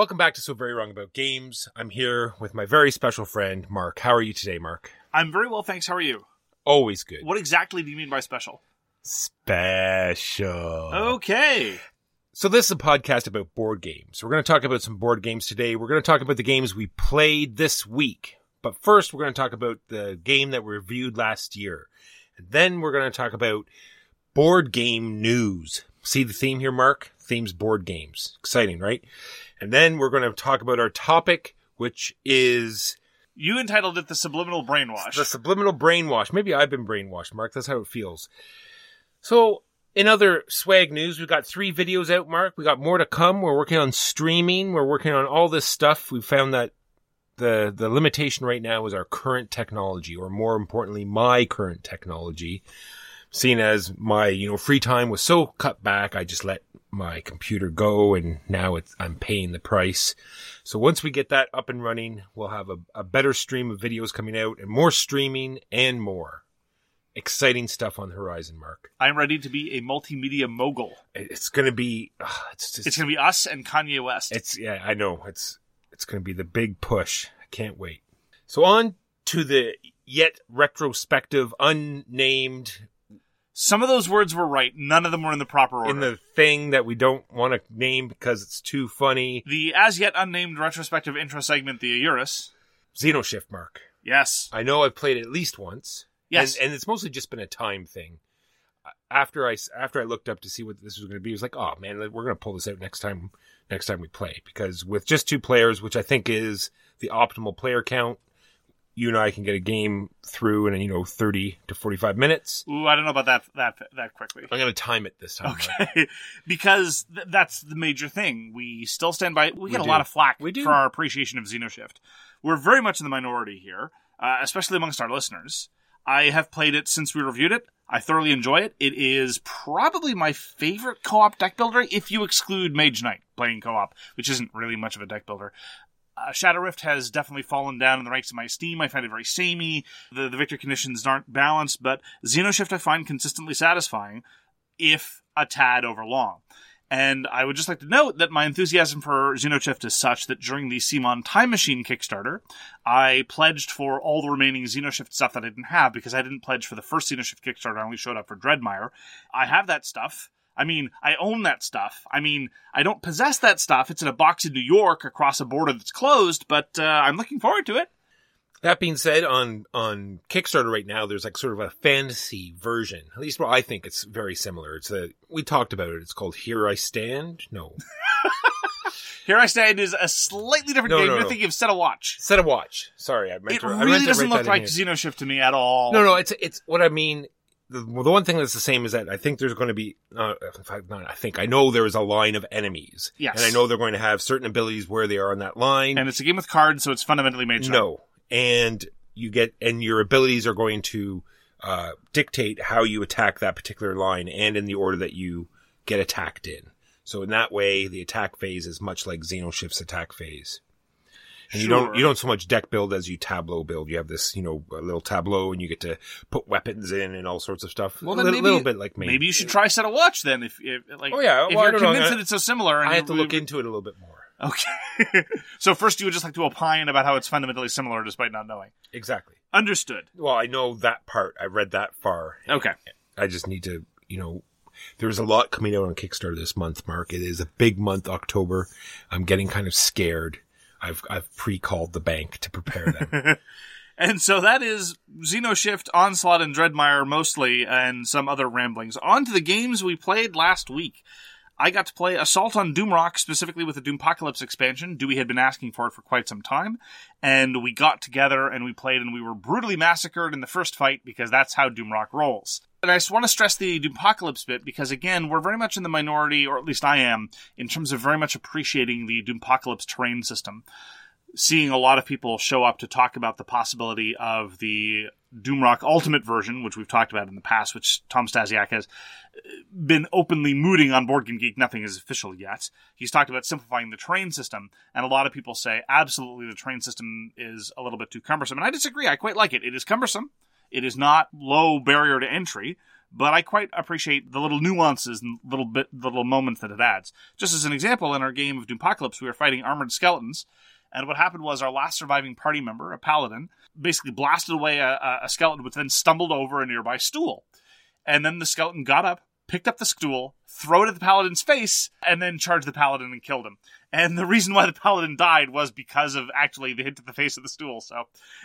Welcome back to So Very Wrong About Games. I'm here with my very special friend, Mark. How are you today, Mark? I'm very well, thanks. How are you? Always good. What exactly do you mean by special? Special. Okay. So this is a podcast about board games. We're going to talk about some board games today. We're going to talk about the games we played this week. But first, we're going to talk about the game that we reviewed last year. And then we're going to talk about board game news. See the theme here, Mark? Theme's board games. Exciting, right? And then we're going to talk about our topic, which is... You entitled it The Subliminal Brainwash. The Subliminal Brainwash. Maybe I've been brainwashed, Mark. That's how it feels. So, in other swag news, we've got 3 videos out, Mark. We got more to come. We're working on streaming. We're working on all this stuff. We found that the limitation right now is our current technology, or more importantly, my current technology. Seeing as my, free time was so cut back, I just let my computer go, and now I'm paying the price. So once we get that up and running, we'll have a better stream of videos coming out, and more streaming and more. Exciting stuff on the horizon, Mark. I'm ready to be a multimedia mogul. It's going to be... it's going to be us and Kanye West. Yeah, I know. It's going to be the big push. I can't wait. So on to the yet retrospective, unnamed... Some of those words were right. None of them were in the proper order. In the thing that we don't want to name because it's too funny. The as yet unnamed retrospective intro segment, the Eurus. Xenoshift, Mark. Yes. I know I've played it at least once. Yes. And it's mostly just been a time thing. After I looked up to see what this was going to be, I was like, oh man, we're going to pull this out next time we play. Because with just 2 players, which I think is the optimal player count, you and I can get a game through in 30 to 45 minutes. Ooh, I don't know about that quickly. I'm going to time it this time. Okay, because that's the major thing. We still stand by. We get a lot of flack for our appreciation of Xenoshift. We're very much in the minority here, especially amongst our listeners. I have played it since we reviewed it. I thoroughly enjoy it. It is probably my favorite co-op deck builder, if you exclude Mage Knight playing co-op, which isn't really much of a deck builder. Shadow Rift has definitely fallen down in the ranks of my esteem. I find it very samey. The victory conditions aren't balanced, but Xenoshift I find consistently satisfying, if a tad overlong. And I would just like to note that my enthusiasm for Xenoshift is such that during the CMON Time Machine Kickstarter, I pledged for all the remaining Xenoshift stuff that I didn't have, because I didn't pledge for the first Xenoshift Kickstarter. I only showed up for Dreadmire. I have that stuff. I own that stuff. I don't possess that stuff. It's in a box in New York across a border that's closed, but I'm looking forward to it. That being said, on Kickstarter right now, there's like sort of a fantasy version. At least, I think it's very similar. We talked about it. It's called Here I Stand. No. Here I Stand is a slightly different game. You're thinking of Set a Watch. Set a Watch. Sorry, I meant to. It really doesn't look like Xenoshift to me at all. No, it's what I mean. The one thing that's the same is that I think there's going to be, I know there is a line of enemies. Yes. And I know they're going to have certain abilities where they are on that line. And it's a game with cards, so it's fundamentally made sure. No. And your abilities are going to, dictate how you attack that particular line and in the order that you get attacked in. So in that way, the attack phase is much like Xenoshift's attack phase. And sure. you don't so much deck build as you tableau build. You have this, a little tableau, and you get to put weapons in and all sorts of stuff. Well, then a little bit like me. Maybe you should try Set a Watch then. If you're convinced that it's so similar. I have to look into it a little bit more. Okay. So first you would just like to opine about how it's fundamentally similar despite not knowing. Exactly. Understood. Well, I know that part. I read that far. Okay. I just need to, there's a lot coming out on Kickstarter this month, Mark. It is a big month, October. I'm getting kind of scared. I've pre-called the bank to prepare them. And so that is Xenoshift, Onslaught, and Dreadmire mostly, and some other ramblings. On to the games we played last week. I got to play Assault on Doomrock, specifically with the Doompacalypse expansion. Dewey had been asking for it for quite some time. And we got together and we played, and we were brutally massacred in the first fight, because that's how Doomrock rolls. And I just want to stress the Doompacalypse bit, because again, we're very much in the minority, or at least I am, in terms of very much appreciating the Doompacalypse terrain system. Seeing a lot of people show up to talk about the possibility of the Doomrock Ultimate version, which we've talked about in the past, which Tom Stasiak has been openly mooting on Board Game Geek. Nothing is official yet. He's talked about simplifying the terrain system, and a lot of people say, absolutely, the terrain system is a little bit too cumbersome. And I disagree. I quite like it. It is cumbersome. It is not low barrier to entry, but I quite appreciate the little nuances and little moments that it adds. Just as an example, in our game of Doompacalypse, we were fighting armored skeletons, and what happened was our last surviving party member, a paladin, basically blasted away a skeleton, which then stumbled over a nearby stool. And then the skeleton got up, picked up the stool, threw it at the paladin's face, and then charged the paladin and killed him. And the reason why the paladin died was because of actually the hit to the face of the stool. So,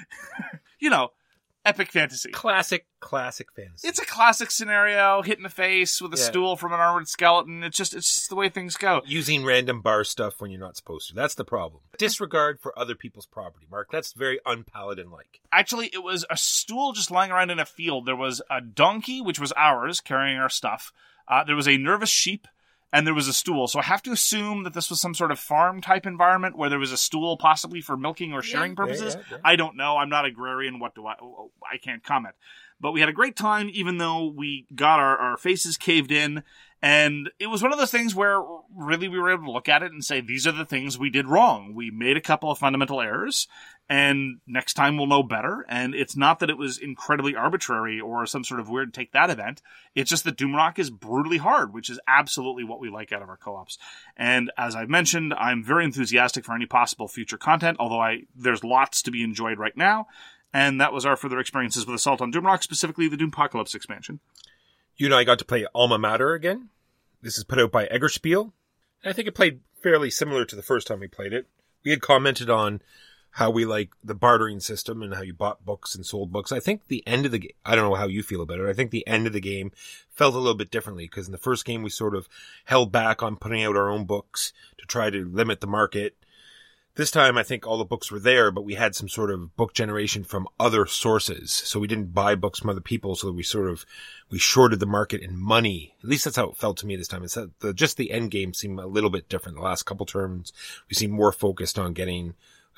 epic fantasy. Classic fantasy. It's a classic scenario, hit in the face with a stool from an armored skeleton. It's just the way things go. Using random bar stuff when you're not supposed to. That's the problem. Disregard for other people's property, Mark. That's very un-paladin-like. Actually, it was a stool just lying around in a field. There was a donkey, which was ours, carrying our stuff. There was a nervous sheep, and there was a stool. So I have to assume that this was some sort of farm-type environment where there was a stool possibly for milking or shearing purposes. Yeah. I don't know. I'm not agrarian. I can't comment. But we had a great time, even though we got our faces caved in. And it was one of those things where really we were able to look at it and say, these are the things we did wrong. We made a couple of fundamental errors, and next time we'll know better. And it's not that it was incredibly arbitrary or some sort of weird take that event. It's just that Doomrock is brutally hard, which is absolutely what we like out of our co-ops. And as I've mentioned, I'm very enthusiastic for any possible future content, although there's lots to be enjoyed right now. And that was our further experiences with Assault on Doomrock, specifically the Doompacalypse expansion. You and I got to play Alma Mater again. This is put out by Eggerspiel. I think it played fairly similar to the first time we played it. We had commented on how we like the bartering system and how you bought books and sold books. I think the end of the game, I don't know how you feel about it. I think the end of the game felt a little bit differently because in the first game we sort of held back on putting out our own books to try to limit the market. This time, I think all the books were there, but we had some sort of book generation from other sources. So we didn't buy books from other people, so we shorted the market in money. At least that's how it felt to me this time. It's that just the end game seemed a little bit different. The last couple terms, we seemed more focused on getting,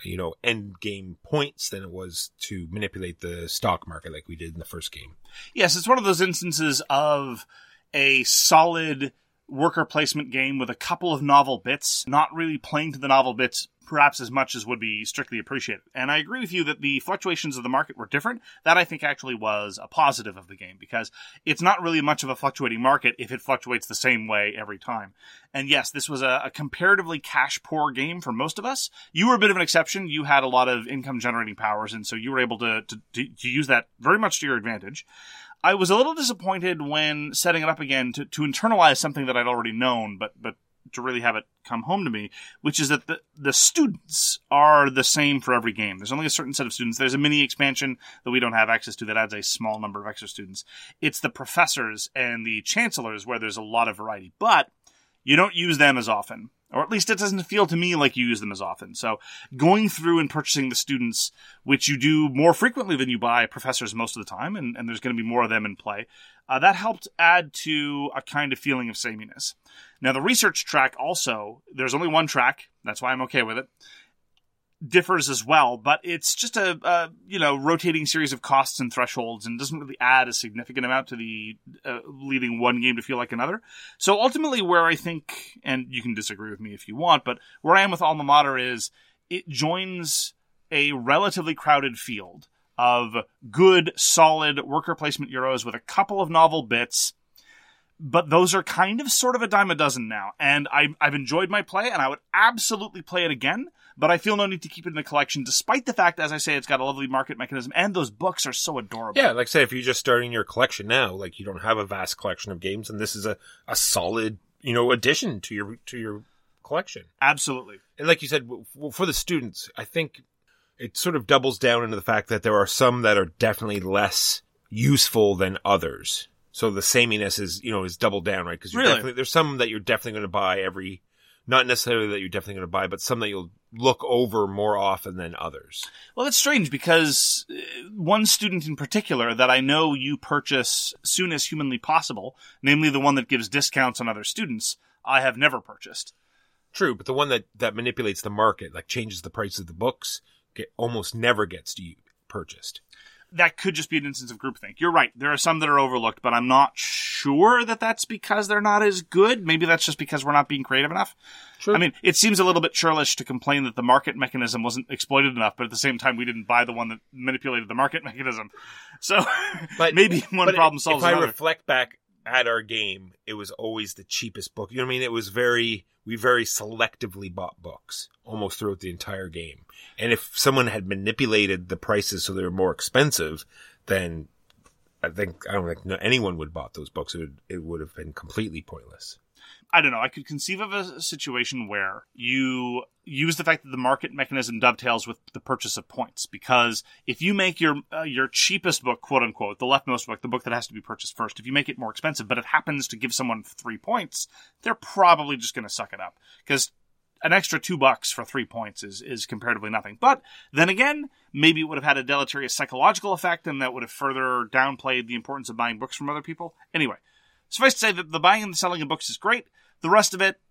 end game points than it was to manipulate the stock market like we did in the first game. Yes, it's one of those instances of a solid worker placement game with a couple of novel bits, not really playing to the novel bits perhaps as much as would be strictly appreciated. And I agree with you that the fluctuations of the market were different. That I think actually was a positive of the game because it's not really much of a fluctuating market if it fluctuates the same way every time. And yes, this was a comparatively cash poor game for most of us. You were a bit of an exception. You had a lot of income generating powers, and so you were able to use that very much to your advantage. I was a little disappointed when setting it up again to internalize something that I'd already known, but to really have it come home to me, which is that the students are the same for every game. There's only a certain set of students. There's a mini expansion that we don't have access to that adds a small number of extra students. It's the professors and the chancellors where there's a lot of variety, but you don't use them as often. Or at least it doesn't feel to me like you use them as often. So going through and purchasing the students, which you do more frequently than you buy professors most of the time, and there's going to be more of them in play, that helped add to a kind of feeling of sameness. Now, the research track also, there's only one track, that's why I'm okay with it, differs as well, but it's just a rotating series of costs and thresholds and doesn't really add a significant amount to the leading one game to feel like another. So ultimately where I think, and you can disagree with me if you want, but where I am with Alma Mater is it joins a relatively crowded field of good, solid worker placement Euros with a couple of novel bits, but those are kind of sort of a dime a dozen now. And I've enjoyed my play, and I would absolutely play it again, but I feel no need to keep it in the collection, despite the fact, as I say, it's got a lovely market mechanism, and those books are so adorable. Yeah, like I say, if you're just starting your collection now, like you don't have a vast collection of games, and this is a solid, addition to your collection. Absolutely. And like you said, for the students, I think it sort of doubles down into the fact that there are some that are definitely less useful than others. So the sameness is doubled down, right? Because there's some that you're definitely going to buy not necessarily that you're definitely going to buy, but some that you'll look over more often than others. Well, it's strange because one student in particular that I know you purchase soon as humanly possible, namely the one that gives discounts on other students, I have never purchased. True, but the one that manipulates the market, like changes the price of the books, almost never gets purchased. that could just be an instance of groupthink. You're right. There are some that are overlooked, but I'm not sure that that's because they're not as good. Maybe that's just because we're not being creative enough. Sure. I mean, it seems a little bit churlish to complain that the market mechanism wasn't exploited enough, but at the same time, we didn't buy the one that manipulated the market mechanism. So maybe one problem solves another. If I reflect back at our game, it was always the cheapest book. You know what I mean? It was we very selectively bought books almost throughout the entire game. And if someone had manipulated the prices so they were more expensive, then I don't think anyone would have bought those books. It would have been completely pointless. I don't know. I could conceive of a situation where you use the fact that the market mechanism dovetails with the purchase of points. Because if you make your cheapest book, quote unquote, the leftmost book, the book that has to be purchased first, if you make it more expensive, but it happens to give someone 3 points, they're probably just going to suck it up. Because an extra $2 for 3 points is comparatively nothing. But then again, maybe it would have had a deleterious psychological effect, and that would have further downplayed the importance of buying books from other people. Anyway, suffice to say that the buying and the selling of books is great. The rest of it,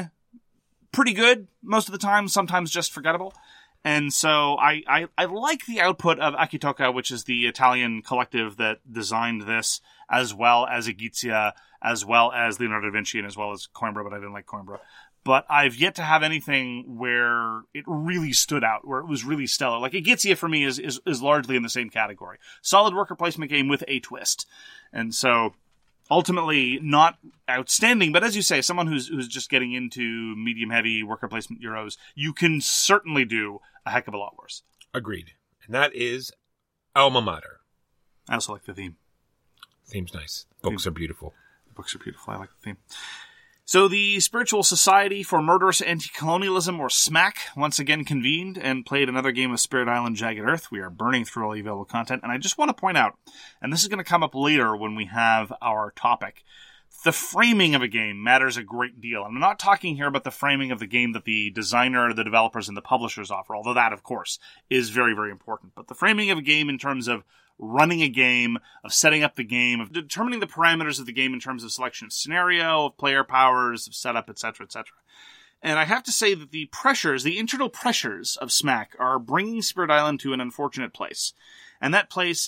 pretty good most of the time, sometimes just forgettable. And so I like the output of Akitoka, which is the Italian collective that designed this, as well as Egizia, as well as Leonardo da Vinci, and as well as Coimbra, but I didn't like Coimbra. But I've yet to have anything where it really stood out, where it was really stellar. Like Egizia for me is largely in the same category. Solid worker placement game with a twist. And so ultimately not outstanding, but as you say, someone who's just getting into medium-heavy worker placement Euros, you can certainly do a heck of a lot worse. Agreed. And that is Alma Mater. I also like the theme. Theme's nice. Books are beautiful. The books are beautiful. I like the theme. So the Spiritual Society for Murderous Anti-Colonialism, or SMAC, once again convened and played another game of Spirit Island Jagged Earth. We are burning through all the available content, and I just want to point out, and this is going to come up later when we have our topic, the framing of a game matters a great deal. I'm not talking here about the framing of the game that the designer, the developers, and the publishers offer, although that, of course, is very, very important. But the framing of a game in terms of running a game, of setting up the game, of determining the parameters of the game in terms of selection of scenario, of player powers, of setup, etc., etc. And I have to say that the pressures, the internal pressures of SMAC are bringing Spirit Island to an unfortunate place. And that place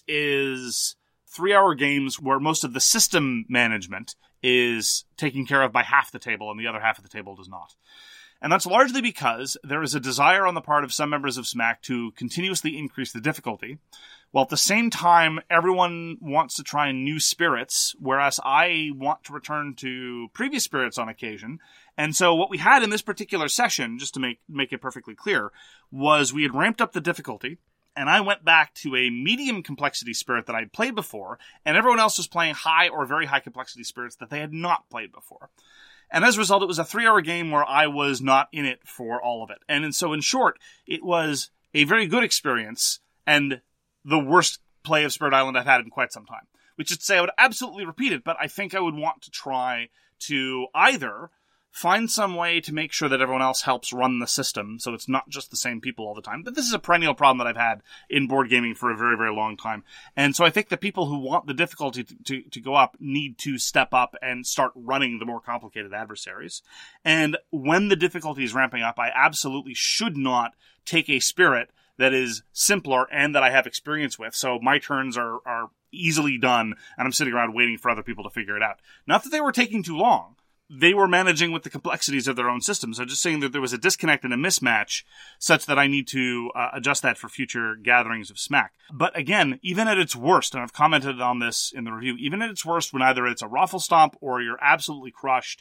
is 3-hour games where most of the system management is taken care of by half the table and the other half of the table does not. And that's largely because there is a desire on the part of some members of SMAC to continuously increase the difficulty, while at the same time everyone wants to try new spirits, whereas I want to return to previous spirits on occasion. And so what we had in this particular session, just to make it perfectly clear, was we had ramped up the difficulty, and I went back to a medium complexity spirit that I'd played before, and everyone else was playing high or very high complexity spirits that they had not played before. And as a result, it was a 3-hour game where I was not in it for all of it. And so in short, it was a very good experience and the worst play of Spirit Island I've had in quite some time. Which is to say I would absolutely repeat it, but I think I would want to try to either find some way to make sure that everyone else helps run the system, so it's not just the same people all the time. But this is a perennial problem that I've had in board gaming for a very, very long time. And so I think the people who want the difficulty to go up need to step up and start running the more complicated adversaries. And when the difficulty is ramping up, I absolutely should not take a spirit that is simpler and that I have experience with. So my turns are easily done, and I'm sitting around waiting for other people to figure it out. Not that they were taking too long. They were managing with the complexities of their own systems. I'm just saying that there was a disconnect and a mismatch such that I need to adjust that for future gatherings of SMAC. But again, even at its worst, and I've commented on this in the review, even at its worst when either it's a raffle stomp or you're absolutely crushed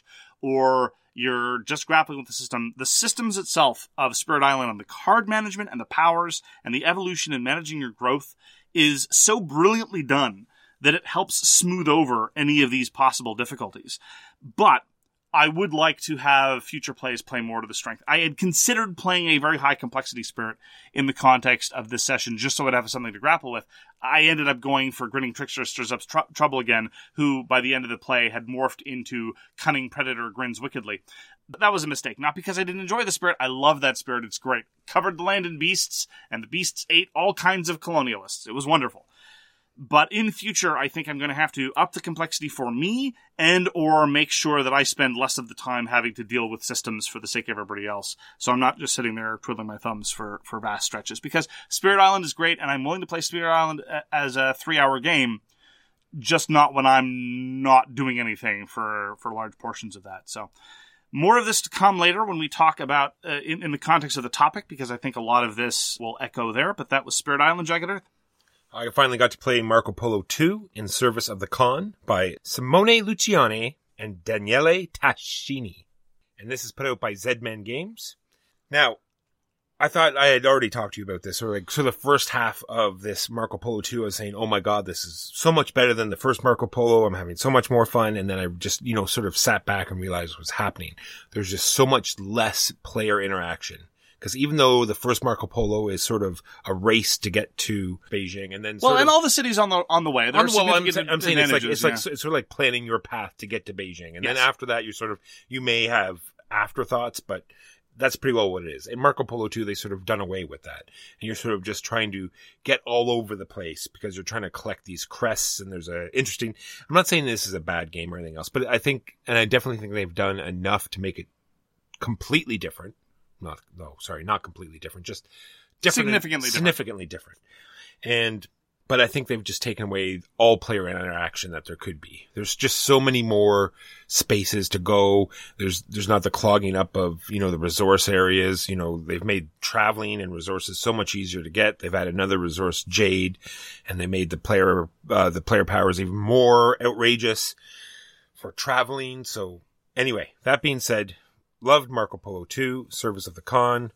or you're just grappling with the systems itself of Spirit Island and the card management and the powers and the evolution and managing your growth is so brilliantly done that it helps smooth over any of these possible difficulties. But I would like to have future plays play more to the strength. I had considered playing a very high complexity spirit in the context of this session just so I'd have something to grapple with. I ended up going for Grinning Trickster Stirs Up Trouble again, who by the end of the play had morphed into Cunning Predator Grins Wickedly. But that was a mistake. Not because I didn't enjoy the spirit. I love that spirit. It's great. Covered the land in beasts, and the beasts ate all kinds of colonialists. It was wonderful. But in future, I think I'm going to have to up the complexity for me and or make sure that I spend less of the time having to deal with systems for the sake of everybody else. So I'm not just sitting there twiddling my thumbs for vast stretches. Because Spirit Island is great, and I'm willing to play Spirit Island as a 3-hour game, just not when I'm not doing anything for large portions of that. So more of this to come later when we talk about in the context of the topic, because I think a lot of this will echo there. But that was Spirit Island, Jagged Earth. I finally got to play Marco Polo 2 in Service of the Khan by Simone Luciani and Daniele Tascini. And this is put out by Zedman Games. Now, I thought I had already talked to you about this, or like, so the first half of this Marco Polo 2, I was saying, oh my God, this is so much better than the first Marco Polo. I'm having so much more fun. And then I just, sort of sat back and realized what was happening. There's just so much less player interaction. Because even though the first Marco Polo is sort of a race to get to Beijing, and then and all the cities on the way. I'm saying it's sort of like planning your path to get to Beijing, and then after that you may have afterthoughts, but that's pretty well what it is. In Marco Polo 2, they sort of done away with that, and you're sort of just trying to get all over the place because you're trying to collect these crests. And there's a interesting. I'm not saying this is a bad game or anything else, but I definitely think they've done enough to make it completely different. Not completely different, just different, significantly different. But I think they've just taken away all player interaction that there could be. There's just so many more spaces to go. There's not the clogging up of, the resource areas. They've made traveling and resources so much easier to get. They've added another resource, Jade, and they made the player powers even more outrageous for traveling. So anyway, that being said, loved Marco Polo 2, Service of the Khan,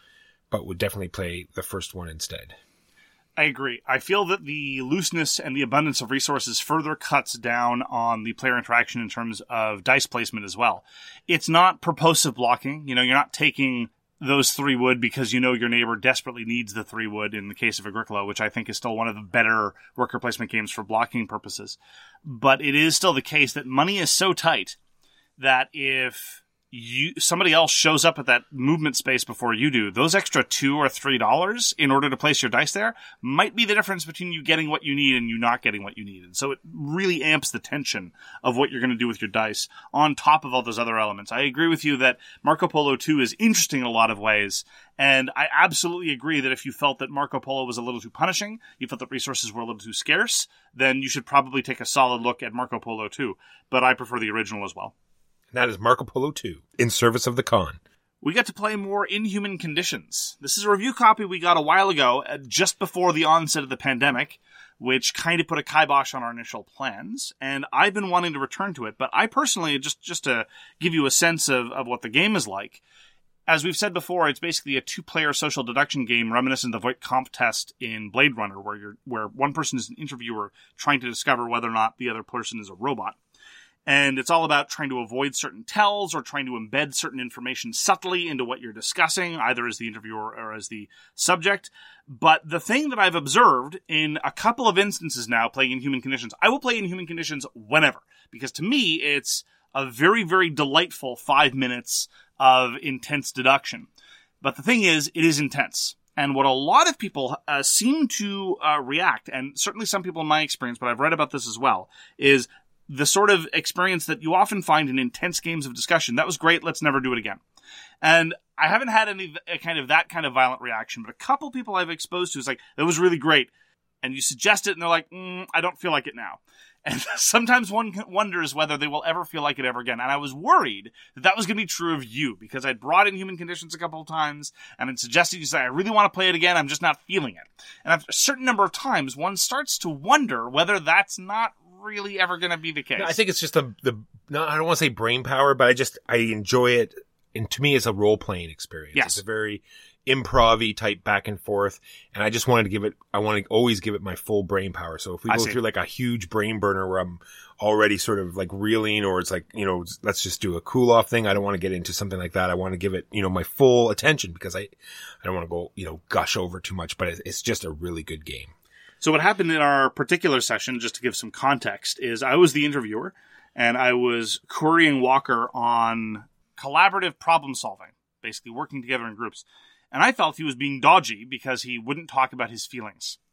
but would definitely play the first one instead. I agree. I feel that the looseness and the abundance of resources further cuts down on the player interaction in terms of dice placement as well. It's not purposive blocking. You're not taking those 3 wood because your neighbor desperately needs the 3 wood in the case of Agricola, which I think is still one of the better worker placement games for blocking purposes. But it is still the case that money is so tight that if somebody else shows up at that movement space before you do, those extra $2 or $3 in order to place your dice there might be the difference between you getting what you need and you not getting what you need. And so it really amps the tension of what you're going to do with your dice on top of all those other elements. I agree with you that Marco Polo 2 is interesting in a lot of ways. And I absolutely agree that if you felt that Marco Polo was a little too punishing, you felt that resources were a little too scarce, then you should probably take a solid look at Marco Polo 2. But I prefer the original as well. That is Marco Polo 2, in Service of the Khan. We got to play more Inhuman Conditions. This is a review copy we got a while ago, just before the onset of the pandemic, which kind of put a kibosh on our initial plans, and I've been wanting to return to it. But I personally, just to give you a sense of what the game is like, as we've said before, it's basically a 2-player social deduction game reminiscent of the Voight Kampff test in Blade Runner, where one person is an interviewer trying to discover whether or not the other person is a robot. And it's all about trying to avoid certain tells or trying to embed certain information subtly into what you're discussing, either as the interviewer or as the subject. But the thing that I've observed in a couple of instances now playing Inhuman Conditions, I will play Inhuman Conditions whenever, because to me it's a very, very delightful 5 minutes of intense deduction. But the thing is, it is intense. And what a lot of people seem to react, and certainly some people in my experience, but I've read about this as well, is the sort of experience that you often find in intense games of discussion. That was great, let's never do it again. And I haven't had that kind of violent reaction, but a couple people I've exposed to is like, that was really great. And you suggest it, and they're like, I don't feel like it now. And sometimes one wonders whether they will ever feel like it ever again. And I was worried that was going to be true of you, because I'd brought in Human Conditions a couple of times, and I'd suggested you say, I really want to play it again, I'm just not feeling it. And after a certain number of times, one starts to wonder whether that's not really ever going to be the case. No, I think it's just I don't want to say brain power, but I enjoy it. And to me, it's a role-playing experience. Yes. It's a very improv-y type back and forth. And I just wanted to always give it my full brain power. So if we go through like a huge brain burner where I'm already sort of like reeling, or it's like, let's just do a cool off thing, I don't want to get into something like that. I want to give it, my full attention, because I don't want to go, gush over too much, but it's just a really good game. So what happened in our particular session, just to give some context, is I was the interviewer, and I was querying Walker on collaborative problem solving, basically working together in groups. And I felt he was being dodgy because he wouldn't talk about his feelings.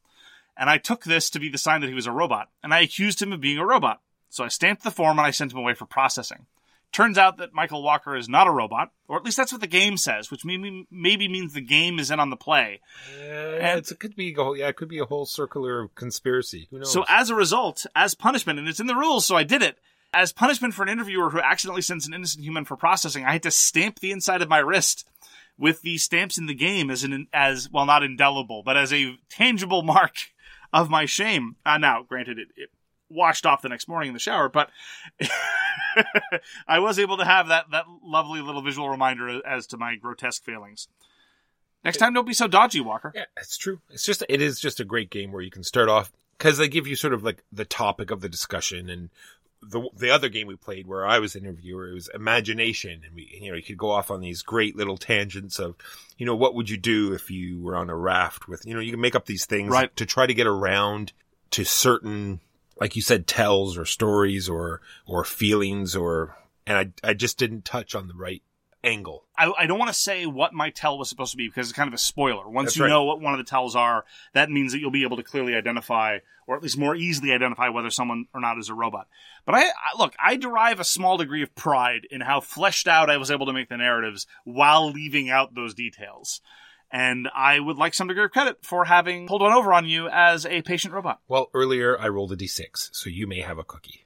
And I took this to be the sign that he was a robot, and I accused him of being a robot. So I stamped the form and I sent him away for processing. Turns out that Michael Walker is not a robot, or at least that's what the game says, which maybe means the game is in on the play. It could be a whole circular conspiracy. Who knows? So as a result, as punishment, and it's in the rules, so I did it. As punishment for an interviewer who accidentally sends an innocent human for processing, I had to stamp the inside of my wrist with the stamps in the game as not indelible, but as a tangible mark of my shame. Now, granted, it washed off the next morning in the shower, but I was able to have that lovely little visual reminder as to my grotesque failings. Next time, don't be so dodgy, Walker. Yeah, it's true. It is just a great game where you can start off, because they give you sort of like the topic of the discussion, and the other game we played where I was the interviewer, it was imagination, and you could go off on these great little tangents of, what would you do if you were on a raft with, you can make up these things to try to get around to certain, like you said, tells or stories or feelings, and I just didn't touch on the right angle. I don't want to say what my tell was supposed to be because it's kind of a spoiler. Once you know what one of the tells are, that means that you'll be able to clearly identify, or at least more easily identify, whether someone or not is a robot. But I derive a small degree of pride in how fleshed out I was able to make the narratives while leaving out those details. And I would like some degree of credit for having pulled one over on you as a patient robot. Well, earlier I rolled a d6, so you may have a cookie.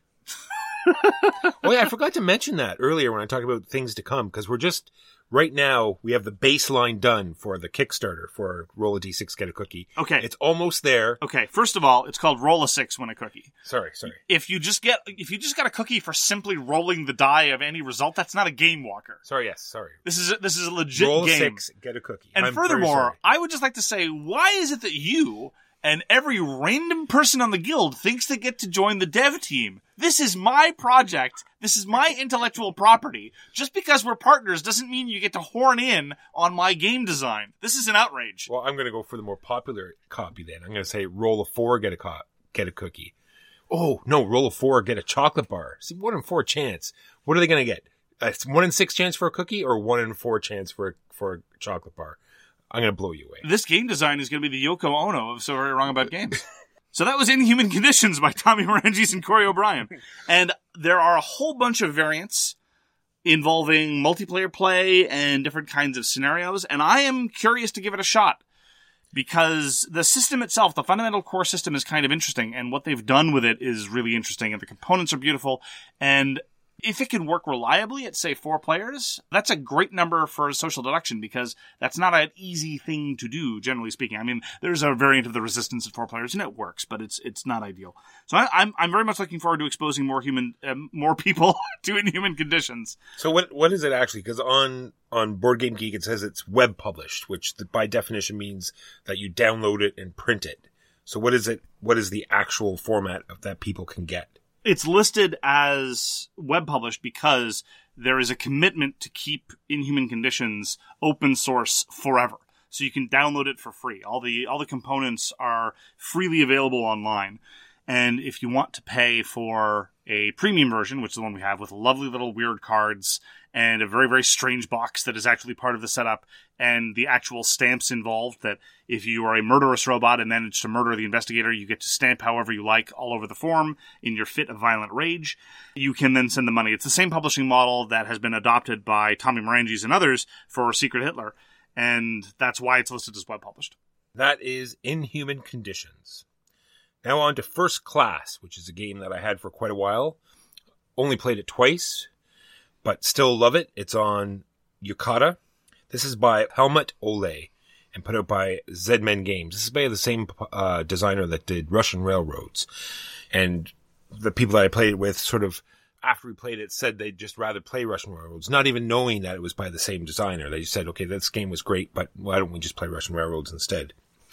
Oh yeah, I forgot to mention that earlier when I talked about things to come, because we're just, right now, we have the baseline done for the Kickstarter for Roll a D6, Get a Cookie. Okay. It's almost there. Okay, first of all, it's called Roll a 6, Win a Cookie. Sorry. If you just got a cookie for simply rolling the die of any result, that's not a game, Walker. Sorry. This is a legit Roll game. Roll a 6, Get a Cookie. And furthermore, I would just like to say, why is it that you and every random person on the guild thinks they get to join the dev team? This is my project. This is my intellectual property. Just because we're partners doesn't mean you get to horn in on my game design. This is an outrage. Well, I'm going to go for the more popular copy then. I'm going to say roll a 4, get a cookie. Oh, no, roll a 4, get a chocolate bar. See, 1 in 4 chance. What are they going to get? 1 in 6 chance for a cookie or 1 in 4 chance for a chocolate bar? I'm going to blow you away. This game design is going to be the Yoko Ono of So Very Wrong About Games. So that was Inhuman Conditions by Tommy Morangis and Corey O'Brien. And there are a whole bunch of variants involving multiplayer play and different kinds of scenarios. And I am curious to give it a shot because the system itself, the fundamental core system, is kind of interesting. And what they've done with it is really interesting. And the components are beautiful. And if it can work reliably at, say, 4 players, that's a great number for social deduction because that's not an easy thing to do, generally speaking. I mean, there's a variant of the Resistance at 4 players, and it works, but it's not ideal. So I'm very much looking forward to exposing more people to Inhuman Conditions. So what is it actually? Because on Board Game Geek it says it's web published, which by definition means that you download it and print it. So what is it? What is the actual format that people can get? It's listed as web published because there is a commitment to keep Inhuman Conditions open source forever. So you can download it for free. All the components are freely available online. And if you want to pay for a premium version, which is the one we have with lovely little weird cards and a very, very strange box that is actually part of the setup and the actual stamps involved, that if you are a murderous robot and manage to murder the investigator, you get to stamp however you like all over the form in your fit of violent rage. You can then send the money. It's the same publishing model that has been adopted by Tommy Morangis and others for Secret Hitler, and that's why it's listed as web published. That is Inhuman Conditions. Now on to First Class, which is a game that I had for quite a while. Only played it twice, but still love it. It's on Yucata. This is by Helmut Ole and put out by Zedman Games. This is by the same designer that did Russian Railroads. And the people that I played it with sort of, after we played it, said they'd just rather play Russian Railroads, not even knowing that it was by the same designer. They just said, okay, this game was great, but why don't we just play Russian Railroads instead?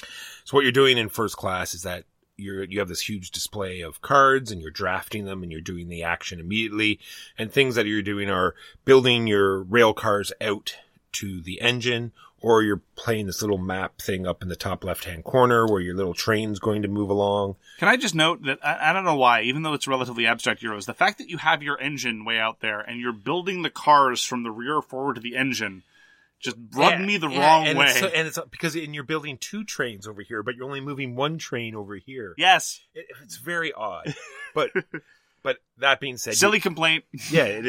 So what you're doing in First Class is that you have this huge display of cards and you're drafting them and you're doing the action immediately. And things that you're doing are building your rail cars out to the engine, or you're playing this little map thing up in the top left-hand corner where your little train's going to move along. Can I just note that, I don't know why, even though it's relatively abstract Euros, the fact that you have your engine way out there and you're building the cars from the rear forward to the engine just rubbed me the wrong way. And it's because you're building 2 trains over here, but you're only moving 1 train over here. Yes. It's very odd. But that being said... Silly complaint. Yeah, it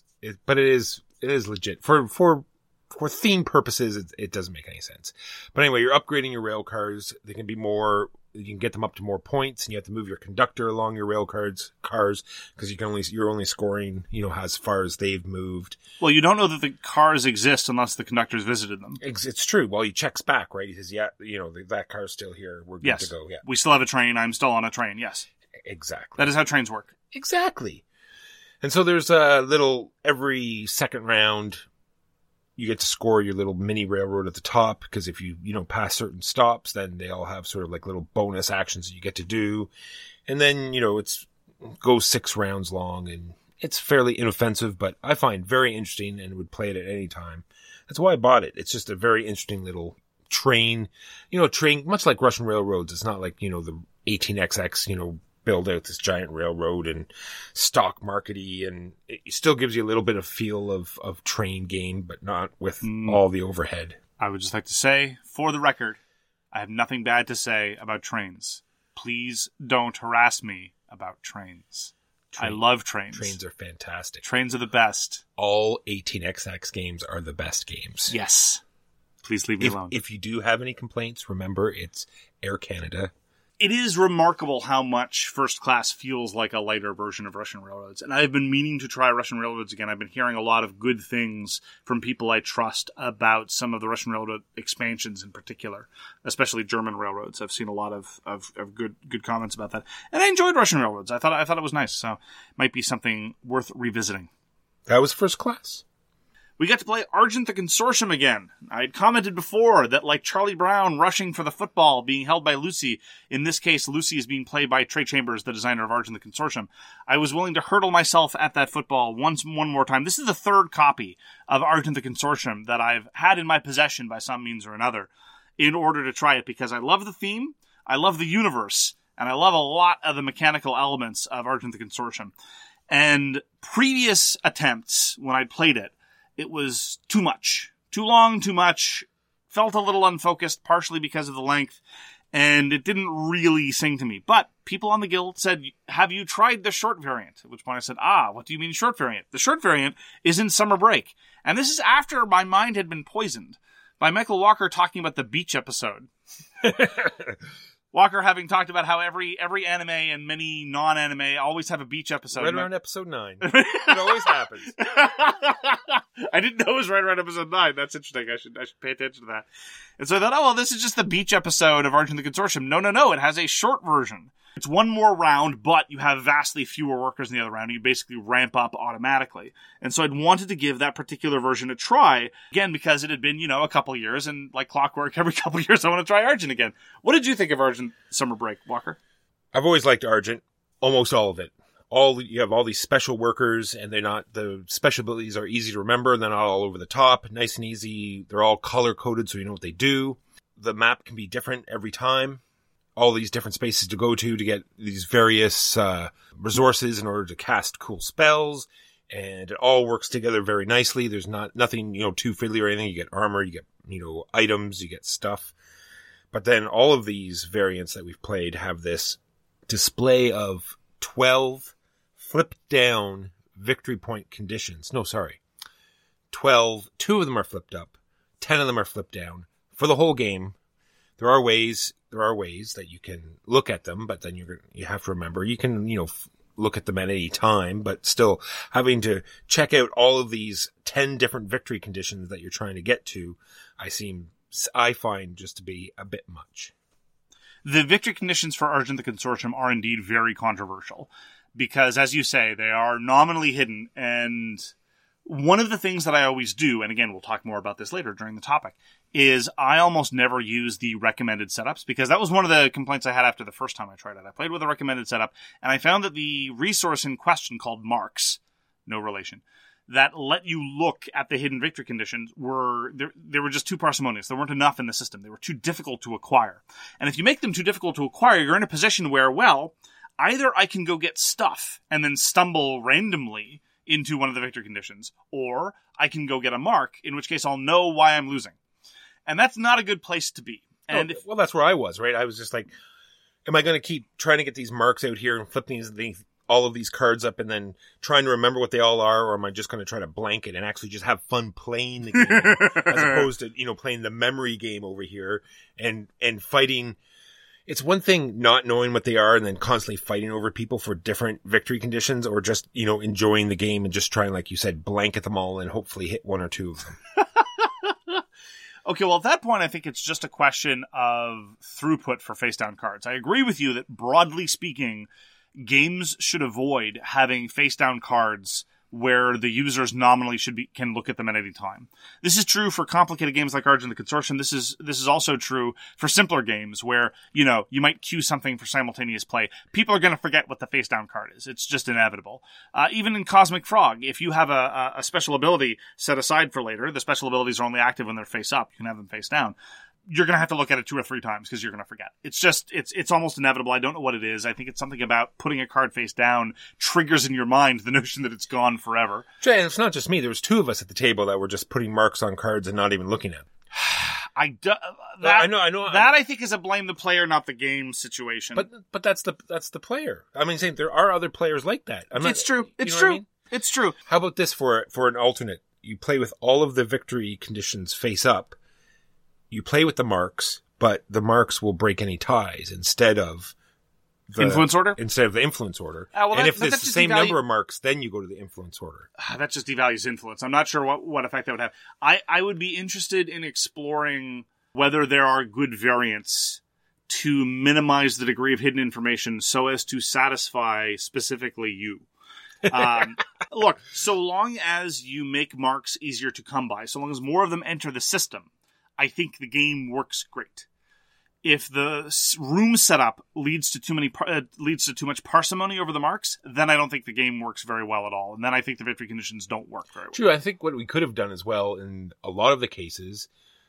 is legit. For theme purposes, it doesn't make any sense. But anyway, you're upgrading your rail cars. They can be more... You can get them up to more points, and you have to move your conductor along your rail cars because you're only scoring, as far as they've moved. Well, you don't know that the cars exist unless the conductor's visited them. It's true. Well, he checks back, right? He says, "Yeah, that car's still here. We're good to go." Yeah, we still have a train. I'm still on a train. Yes, exactly. That is how trains work. Exactly. And so there's a little every second round. You get to score your little mini railroad at the top because if you pass certain stops, then they all have sort of like little bonus actions that you get to do. And then, it goes 6 rounds long and it's fairly inoffensive, but I find very interesting and would play it at any time. That's why I bought it. It's just a very interesting little train, much like Russian railroads. It's not like, the 18XX, build out this giant railroad and stock markety, and it still gives you a little bit of feel of train game, but not with all the overhead. I would just like to say, for the record, I have nothing bad to say about trains. Please don't harass me about trains. I love trains. Trains are fantastic. Trains are the best. All 18XX games are the best games. Yes. Please leave me alone. If you do have any complaints, remember it's Air Canada. It is remarkable how much First Class feels like a lighter version of Russian Railroads. And I've been meaning to try Russian Railroads again. I've been hearing a lot of good things from people I trust about some of the Russian Railroad expansions in particular, especially German railroads. I've seen a lot of good comments about that. And I enjoyed Russian Railroads. I thought it was nice. So it might be something worth revisiting. That was First Class. We got to play Argent the Consortium again. I had commented before that, like Charlie Brown rushing for the football being held by Lucy, in this case, Lucy is being played by Trey Chambers, the designer of Argent the Consortium. I was willing to hurdle myself at that football one more time. This is the 3rd copy of Argent the Consortium that I've had in my possession by some means or another in order to try it, because I love the theme, I love the universe, and I love a lot of the mechanical elements of Argent the Consortium. And previous attempts, when I'd played it, it was too much. Too long, too much. Felt a little unfocused, partially because of the length, and it didn't really sing to me. But people on the guild said, "Have you tried the short variant?" At which point I said, what do you mean short variant? The short variant is in Summer Break. And this is after my mind had been poisoned by Michael Walker talking about the beach episode. Walker having talked about how every anime and many non-anime always have a beach episode. Right around episode 9. It always happens. I didn't know it was right around episode 9. That's interesting. I should pay attention to that. And so I thought, this is just the beach episode of Argent the Consortium. No. It has a short version. It's one more round, but you have vastly fewer workers in the other round. You basically ramp up automatically. And so I'd wanted to give that particular version a try, again, because it had been, a couple years, and like clockwork, every couple years I want to try Argent again. What did you think of Argent Summer Break, Walker? I've always liked Argent, almost all of it. You have all these special workers, and the special abilities are easy to remember. They're not all over the top, nice and easy. They're all color-coded, so you know what they do. The map can be different every time. All these different spaces to go to get these various resources in order to cast cool spells, and it all works together very nicely. There's nothing too fiddly or anything. You get armor, you get items, you get stuff. But then all of these variants that we've played have this display of 12 flipped down victory point conditions. No, sorry. 12. 2 of them are flipped up. 10 of them are flipped down for the whole game. There are ways that you can look at them, but then you have to remember you can, look at them at any time, but still having to check out all of these 10 different victory conditions that you're trying to get to, I find just to be a bit much. The victory conditions for Argent the Consortium are indeed very controversial because, as you say, they are nominally hidden. And one of the things that I always do, and again, we'll talk more about this later during the topic, is I almost never use the recommended setups because that was one of the complaints I had after the first time I tried it. I played with a recommended setup, and I found that the resource in question called marks, no relation, that let you look at the hidden victory conditions they were just too parsimonious. There weren't enough in the system. They were too difficult to acquire. And if you make them too difficult to acquire, you're in a position where, either I can go get stuff and then stumble randomly into one of the victory conditions, or I can go get a mark, in which case I'll know why I'm losing. And that's not a good place to be. And well, that's where I was, right? I was just like, am I going to keep trying to get these marks out here and flip all of these cards up and then trying to remember what they all are, or am I just going to try to blank it and actually just have fun playing the game as opposed to, playing the memory game over here and fighting. It's one thing not knowing what they are and then constantly fighting over people for different victory conditions, or just, enjoying the game and just trying, like you said, blanket them all and hopefully hit one or two of them. Okay, well, at that point, I think it's just a question of throughput for face-down cards. I agree with you that, broadly speaking, games should avoid having face-down cards where the users nominally can look at them at any time. This is true for complicated games like Argent the Consortium. This is also true for simpler games where, you might queue something for simultaneous play. People are going to forget what the face-down card is. It's just inevitable. Even in Cosmic Frog, if you have a special ability set aside for later, the special abilities are only active when they're face up. You can have them face down. You're going to have to look at it 2 or 3 times because you're going to forget. It's almost inevitable. I don't know what it is. I think it's something about putting a card face down triggers in your mind the notion that it's gone forever. And it's not just me. There was 2 of us at the table that were just putting marks on cards and not even looking at them. I know. That I think is a blame the player, not the game situation. But that's the player. I mean, saying there are other players like that. It's true. It's true. I mean? It's true. How about this for an alternate? You play with all of the victory conditions face up. You play with the marks, but the marks will break any ties instead of the influence order. And if there's the same number of marks, then you go to the influence order. That just devalues influence. I'm not sure what effect that would have. I would be interested in exploring whether there are good variants to minimize the degree of hidden information so as to satisfy specifically you. Look, so long as you make marks easier to come by, so long as more of them enter the system, I think the game works great. If the room setup leads to too much parsimony over the marks, then I don't think the game works very well at all. And then I think the victory conditions don't work very well. True. I think what we could have done as well in a lot of the cases,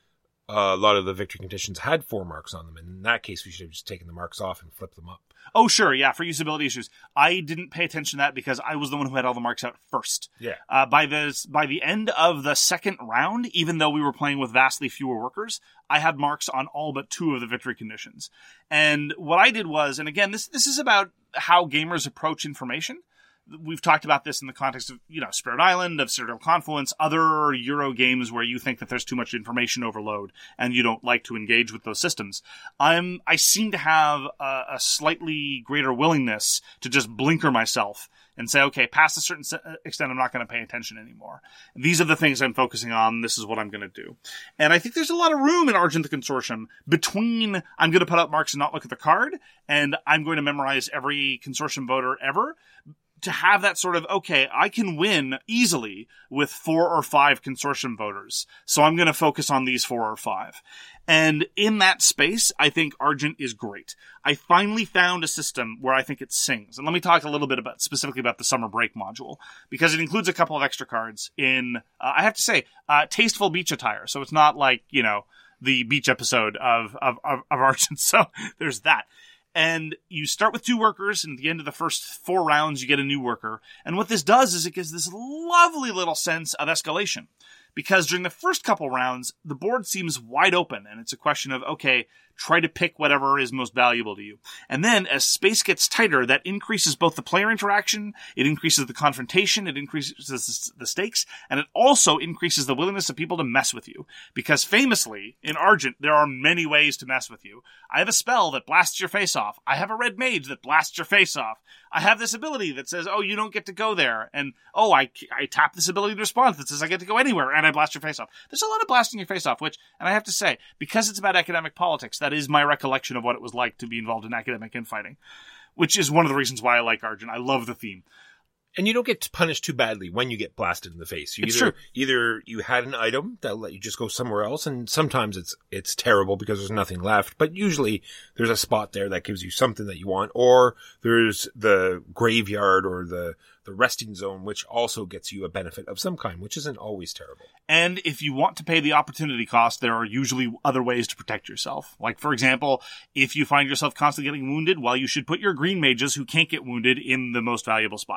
a lot of the victory conditions had 4 marks on them. And in that case, we should have just taken the marks off and flipped them up. Oh, sure, yeah, for usability issues. I didn't pay attention to that because I was the one who had all the marks out first. Yeah. By the end of the second round, even though we were playing with vastly fewer workers, I had marks on all but 2 of the victory conditions. And what I did was, and again, this is about how gamers approach information. We've talked about this in the context of, Spirit Island, of Serial Confluence, other Euro games where you think that there's too much information overload and you don't like to engage with those systems. I seem to have a slightly greater willingness to just blinker myself and say, okay, past a certain extent, I'm not going to pay attention anymore. These are the things I'm focusing on. This is what I'm going to do. And I think there's a lot of room in Argent the Consortium between I'm going to put up marks and not look at the card, and I'm going to memorize every consortium voter ever, to have that sort of, okay, I can win easily with 4 or 5 consortium voters, so I'm going to focus on these 4 or 5. And in that space, I think Argent is great. I finally found a system where I think it sings. And let me talk a little bit specifically about the Summer Break module, because it includes a couple of extra cards in, I have to say, tasteful beach attire. So it's not like, the beach episode of Argent. So there's that. And you start with 2 workers, and at the end of the first 4 rounds, you get a new worker. And what this does is it gives this lovely little sense of escalation. Because during the first couple rounds, the board seems wide open, and it's a question of, okay, try to pick whatever is most valuable to you. And then, as space gets tighter, that increases both the player interaction, it increases the confrontation, it increases the stakes, and it also increases the willingness of people to mess with you. Because famously, in Argent, there are many ways to mess with you. I have a spell that blasts your face off. I have a red mage that blasts your face off. I have this ability that says, oh, you don't get to go there. And, oh, I tap this ability to respond that says I get to go anywhere, and I blast your face off. There's a lot of blasting your face off, which, and I have to say, because it's about academic politics, that is my recollection of what it was like to be involved in academic infighting, which is one of the reasons why I like Argent. I love the theme. And you don't get punished too badly when you get blasted in the face. Either you had an item that'll let you just go somewhere else, and sometimes it's terrible because there's nothing left, but usually there's a spot there that gives you something that you want, or there's the graveyard or the resting zone, which also gets you a benefit of some kind, which isn't always terrible. And if you want to pay the opportunity cost, there are usually other ways to protect yourself. Like, for example, if you find yourself constantly getting wounded, well, you should put your green mages who can't get wounded in the most valuable spots, etc.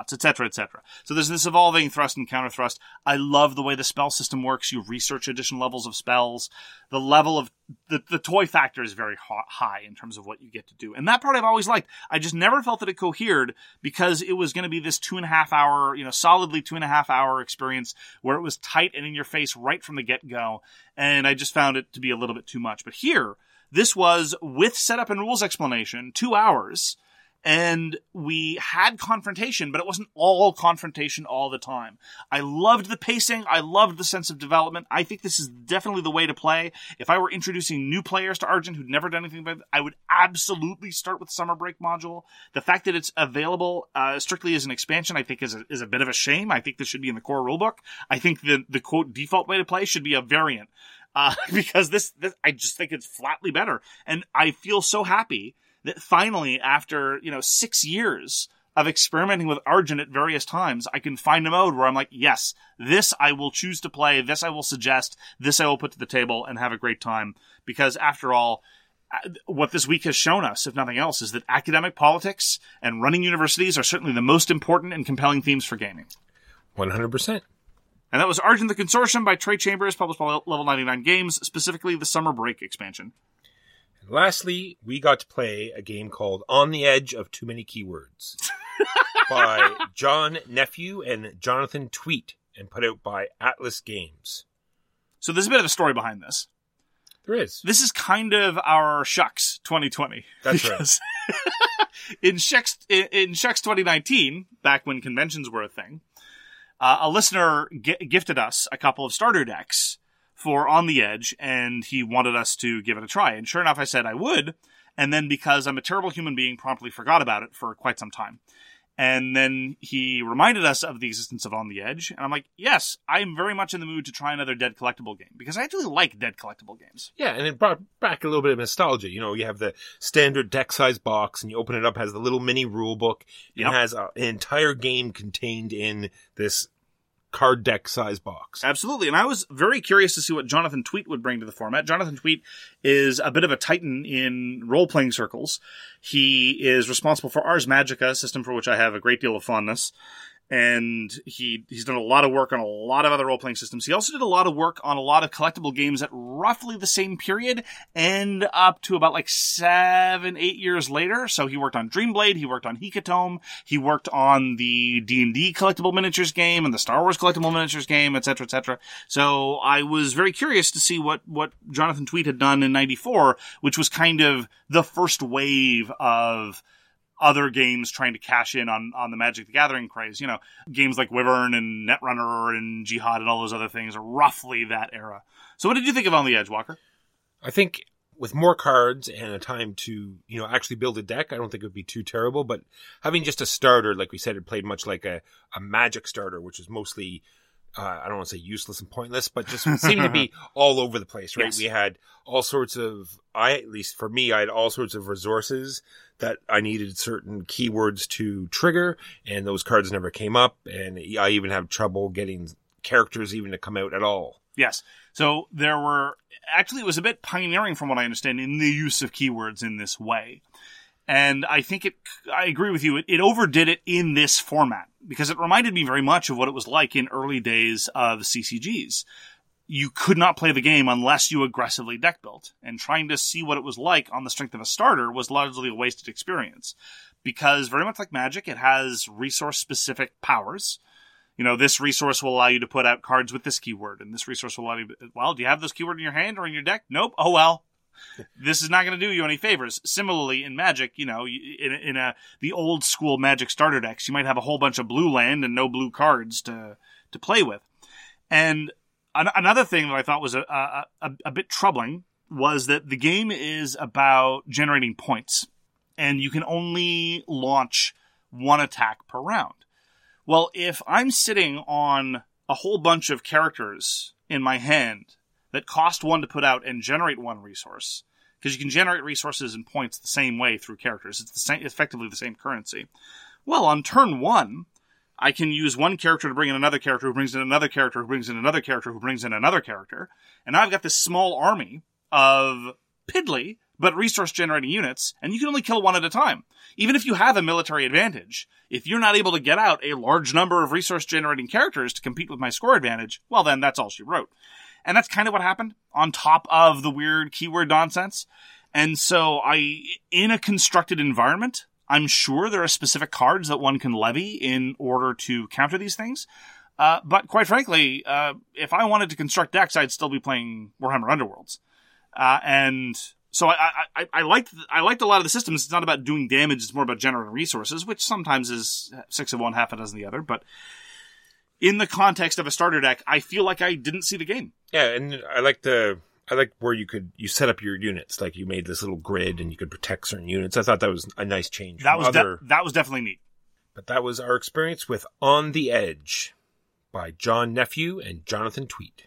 etc., etc. So there's this evolving thrust and counter thrust. I love the way the spell system works. You research additional levels of spells. The level of the toy factor is very high in terms of what you get to do. And that part I've always liked. I just never felt that it cohered because it was going to be this 2.5 hour, solidly 2.5 hour experience where it was tight and in your face right from the get-go. And I just found it to be a little bit too much. But here, this was, with setup and rules explanation, 2 hours. And we had confrontation, but it wasn't all confrontation all the time. I loved the pacing. I loved the sense of development. I think this is definitely the way to play. If I were introducing new players to Argent who'd never done anything about it, I would absolutely start with the Summer Break module. The fact that it's available strictly as an expansion, I think is a bit of a shame. I think this should be in the core rulebook. I think the quote default way to play should be a variant. Because this, I just think it's flatly better. And I feel so happy that finally, after, 6 years of experimenting with Argent at various times, I can find a mode where I'm like, yes, this I will choose to play, this I will suggest, this I will put to the table and have a great time. Because after all, what this week has shown us, if nothing else, is that academic politics and running universities are certainly the most important and compelling themes for gaming. 100%. And that was Argent the Consortium by Trey Chambers, published by Level 99 Games, specifically the Summer Break expansion. Lastly, we got to play a game called On the Edge of Too Many Keywords by John Nephew and Jonathan Tweet and put out by Atlas Games. So there's a bit of a story behind this. There is. This is kind of our Shucks 2020. That's right. In Shucks 2019, back when conventions were a thing, a listener gifted us a couple of starter decks for On the Edge, and he wanted us to give it a try. And sure enough, I said I would, and then because I'm a terrible human being, promptly forgot about it for quite some time. And then he reminded us of the existence of On the Edge, and I'm like, yes, I'm very much in the mood to try another Dead collectible game, because I actually like Dead collectible games. Yeah, and it brought back a little bit of nostalgia. You have the standard deck size box, and you open it up, it has the little mini rule book. Yep. It has an entire game contained in this card deck size box. Absolutely. And I was very curious to see what Jonathan Tweet would bring to the format. Jonathan Tweet is a bit of a titan in role-playing circles. He is responsible for Ars Magica, a system for which I have a great deal of fondness. And he's done a lot of work on a lot of other role-playing systems. He also did a lot of work on a lot of collectible games at roughly the same period and up to about 7-8 years later. So he worked on Dreamblade, he worked on Hecatomb, he worked on the D&D collectible miniatures game and the Star Wars collectible miniatures game, etc., etc. So I was very curious to see what Jonathan Tweet had done in 94, which was kind of the first wave of other games trying to cash in on the Magic the Gathering craze. Games like Wyvern and Netrunner and Jihad and all those other things are roughly that era. So what did you think of On the Edge, Walker? I think with more cards and a time to, actually build a deck, I don't think it would be too terrible. But having just a starter, like we said, it played much like a Magic starter, which is mostly, I don't want to say useless and pointless, but just seemed to be all over the place, right? Yes. We had all sorts of, at least for me, I had all sorts of resources that I needed certain keywords to trigger, and those cards never came up, and I even have trouble getting characters even to come out at all. Yes. So it was a bit pioneering from what I understand in the use of keywords in this way. And I think I agree with you, it overdid it in this format, because it reminded me very much of what it was like in early days of CCGs. You could not play the game unless you aggressively deck built, and trying to see what it was like on the strength of a starter was largely a wasted experience, because very much like Magic, it has resource-specific powers. This resource will allow you to put out cards with this keyword, and this resource will allow you, do you have this keyword in your hand or in your deck? Nope. Oh well. This is not going to do you any favors. Similarly, in Magic, in the old school Magic starter decks, you might have a whole bunch of blue land and no blue cards to play with. And another thing that I thought was a bit troubling was that the game is about generating points, and you can only launch one attack per round. Well, if I'm sitting on a whole bunch of characters in my hand that cost one to put out and generate one resource, because you can generate resources and points the same way through characters. It's effectively the same currency. Well, on turn one, I can use one character to bring in another character who brings in another character who brings in another character who brings in another character. And now I've got this small army of piddly but resource-generating units, and you can only kill one at a time. Even if you have a military advantage, if you're not able to get out a large number of resource-generating characters to compete with my score advantage, well then, that's all she wrote. And that's kind of what happened, on top of the weird keyword nonsense. And so in a constructed environment, I'm sure there are specific cards that one can levy in order to counter these things. But quite frankly, if I wanted to construct decks, I'd still be playing Warhammer Underworlds. And so I liked a lot of the systems. It's not about doing damage, it's more about generating resources, which sometimes is 6 of one, half a dozen of the other. But in the context of a starter deck, I feel like I didn't see the game. Yeah, and I like where you set up your units, like you made this little grid and you could protect certain units. I thought that was a nice change. That was definitely neat. But that was our experience with On the Edge by John Nephew and Jonathan Tweet.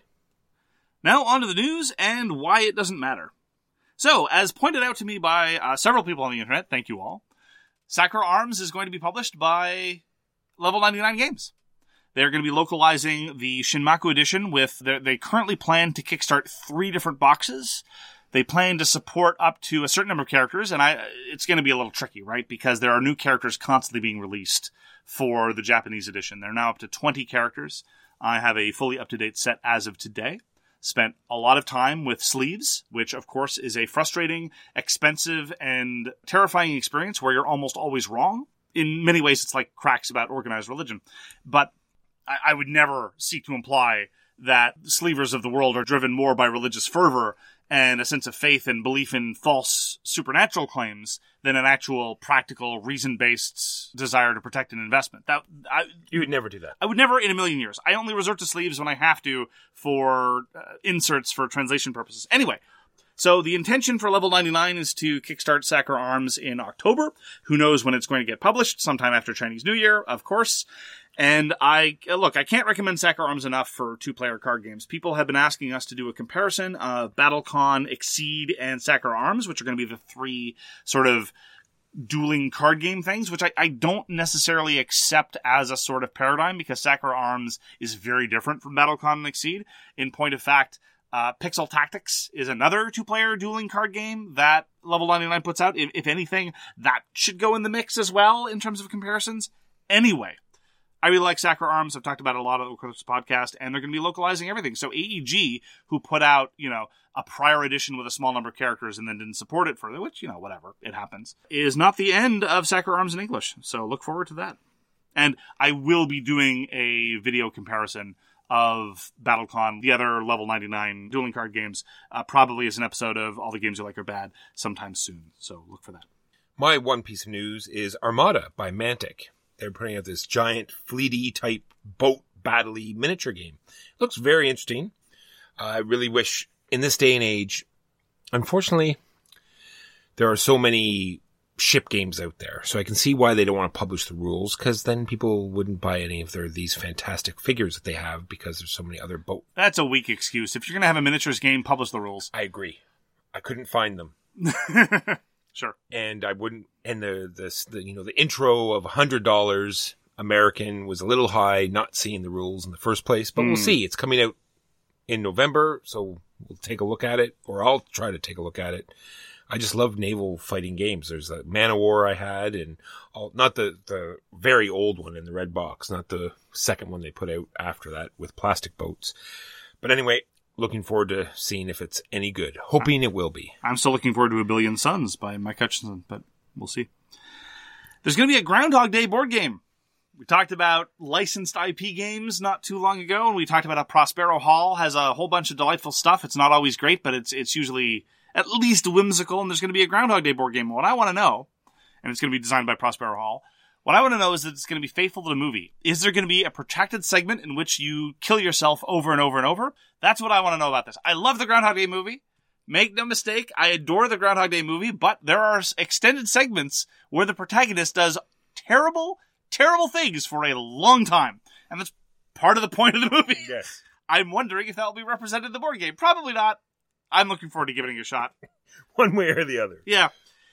Now on to the news and why it doesn't matter. So, as pointed out to me by several people on the internet, thank you all, Sakura Arms is going to be published by Level 99 Games. They're going to be localizing the Shinmaku edition with they currently plan to kickstart 3 different boxes. They plan to support up to a certain number of characters, and it's going to be a little tricky, right? Because there are new characters constantly being released for the Japanese edition. They're now up to 20 characters. I have a fully up-to-date set as of today. Spent a lot of time with sleeves, which of course is a frustrating, expensive, and terrifying experience where you're almost always wrong. In many ways, it's like cracks about organized religion. But I would never seek to imply that sleevers of the world are driven more by religious fervor and a sense of faith and belief in false supernatural claims than an actual practical, reason-based desire to protect an investment. You would never do that. I would never in a million years. I only resort to sleeves when I have to for inserts for translation purposes. Anyway, so the intention for Level 99 is to kickstart Sakura Arms in October. Who knows when it's going to get published? Sometime after Chinese New Year, of course. And I can't recommend Sakura Arms enough for 2-player card games. People have been asking us to do a comparison of BattleCon, Exceed, and Sakura Arms, which are going to be the 3 sort of dueling card game things, which I don't necessarily accept as a sort of paradigm, because Sakura Arms is very different from BattleCon and Exceed. In point of fact, Pixel Tactics is another 2-player dueling card game that Level 99 puts out. If anything, that should go in the mix as well in terms of comparisons. Anyway, I really like Sakura Arms. I've talked about it a lot on the Eclipse podcast, and they're going to be localizing everything. So AEG, who put out, a prior edition with a small number of characters and then didn't support it further, which, whatever, it happens, is not the end of Sakura Arms in English. So look forward to that. And I will be doing a video comparison of BattleCon, the other Level 99 dueling card games, probably as an episode of All the Games You Like Are Bad sometime soon. So look for that. My one piece of news is Armada by Mantic. They're putting out this giant fleety type boat battle-y miniature game. Looks very interesting. I really wish in this day and age, unfortunately, there are so many ship games out there. So I can see why they don't want to publish the rules, because then people wouldn't buy any of these fantastic figures that they have because there's so many other boat. That's a weak excuse. If you're going to have a miniatures game, publish the rules. I agree. I couldn't find them. Sure. And I wouldn't, and the intro of $100 American was a little high, not seeing the rules in the first place, but we'll see. It's coming out in November, so we'll take a look at it, or I'll try to take a look at it. I just love naval fighting games. There's a Man of War I had, and not the very old one in the red box, not the second one they put out after that with plastic boats. But anyway, looking forward to seeing if it's any good. Hoping it will be. I'm still looking forward to A Billion Suns by Mike Hutchinson, but we'll see. There's going to be a Groundhog Day board game. We talked about licensed IP games not too long ago, and we talked about how Prospero Hall has a whole bunch of delightful stuff. It's not always great, but it's usually at least whimsical, and there's going to be a Groundhog Day board game. What I want to know, and it's going to be designed by Prospero Hall, what I want to know is that it's going to be faithful to the movie. Is there going to be a protracted segment in which you kill yourself over and over and over? That's what I want to know about this. I love the Groundhog Day movie. Make no mistake, I adore the Groundhog Day movie, but there are extended segments where the protagonist does terrible, terrible things for a long time. And that's part of the point of the movie. Yes. I'm wondering if that will be represented in the board game. Probably not. I'm looking forward to giving it a shot. One way or the other. Yeah.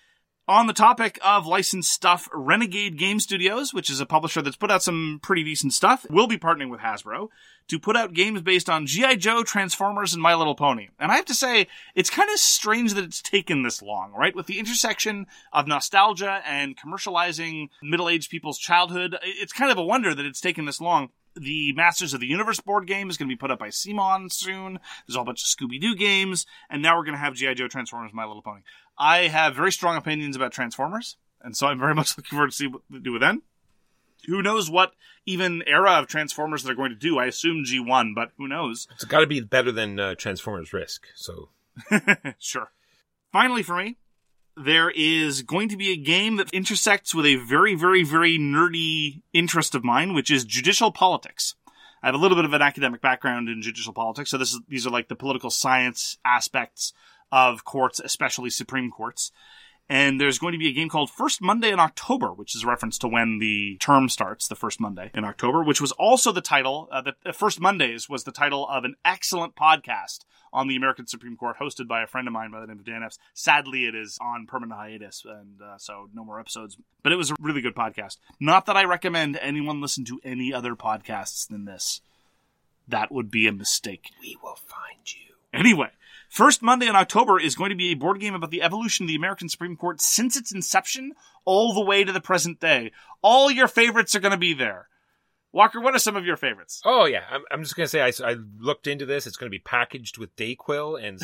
On the topic of licensed stuff, Renegade Game Studios, which is a publisher that's put out some pretty decent stuff, will be partnering with Hasbro to put out games based on G.I. Joe, Transformers, and My Little Pony. And I have to say, it's kind of strange that it's taken this long, right? With the intersection of nostalgia and commercializing middle-aged people's childhood, it's kind of a wonder that it's taken this long. The Masters of the Universe board game is going to be put up by CMON soon. There's a whole bunch of Scooby-Doo games. And now we're going to have G.I. Joe, Transformers, My Little Pony. I have very strong opinions about Transformers, and so I'm very much looking forward to see what they do with them. Who knows what even era of Transformers they're going to do. I assume G1, but who knows? It's got to be better than Transformers Risk, so... Sure. Finally for me, there is going to be a game that intersects with a very, very, very nerdy interest of mine, which is judicial politics. I have a little bit of an academic background in judicial politics, so these are like the political science aspects of courts, especially Supreme Courts. And there's going to be a game called First Monday in October, which is a reference to when the term starts, the first Monday in October, which was also the title, the First Mondays was the title of an excellent podcast on the American Supreme Court, hosted by a friend of mine by the name of Dan Epps. Sadly, it is on permanent hiatus, and so no more episodes. But it was a really good podcast. Not that I recommend anyone listen to any other podcasts than this. That would be a mistake. We will find you. Anyway, First Monday in October is going to be a board game about the evolution of the American Supreme Court since its inception all the way to the present day. All your favorites are going to be there. Walker, what are some of your favorites? Oh, yeah. I'm just going to say I looked into this. It's going to be packaged with DayQuil and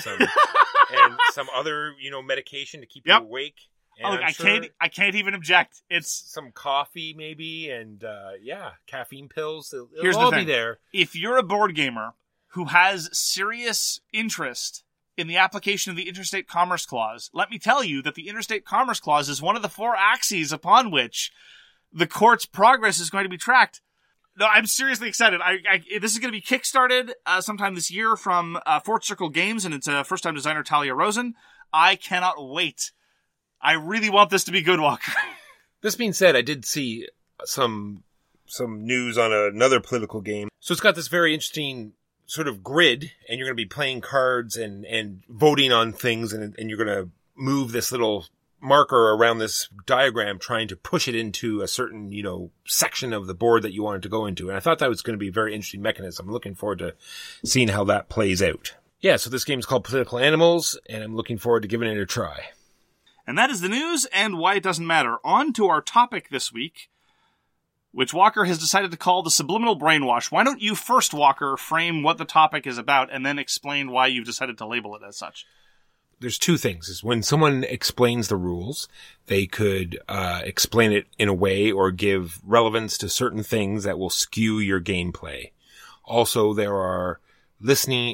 some other, medication to keep you awake. And I can't even object. It's some coffee maybe and caffeine pills. It'll all be there. If you're a board gamer who has serious interest in the application of the Interstate Commerce Clause, let me tell you that the Interstate Commerce Clause is one of the 4 axes upon which the court's progress is going to be tracked. No, I'm seriously excited. This is going to be kickstarted sometime this year from Fort Circle Games, and it's first-time designer Talia Rosen. I cannot wait. I really want this to be good, Walker. This being said, I did see some news on another political game. So it's got this very interesting sort of grid, and you're going to be playing cards and voting on things, and you're going to move this little marker around this diagram trying to push it into a certain, section of the board that you want it to go into. And I thought that was going to be a very interesting mechanism. I'm looking forward to seeing how that plays out. Yeah, so this game is called Political Animals, and I'm looking forward to giving it a try. And that is the news and why it doesn't matter. On to our topic this week, which Walker has decided to call the subliminal brainwash. Why don't you first, Walker, frame what the topic is about and then explain why you've decided to label it as such? There's 2 things. Is when someone explains the rules, they could explain it in a way or give relevance to certain things that will skew your gameplay. Also, there are watching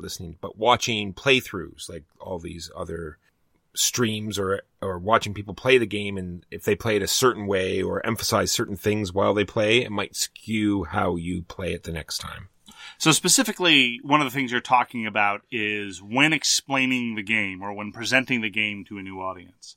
playthroughs, like all these other streams or watching people play the game, and if they play it a certain way or emphasize certain things while they play, it might skew how you play it the next time. So specifically, one of the things you're talking about is when explaining the game or when presenting the game to a new audience.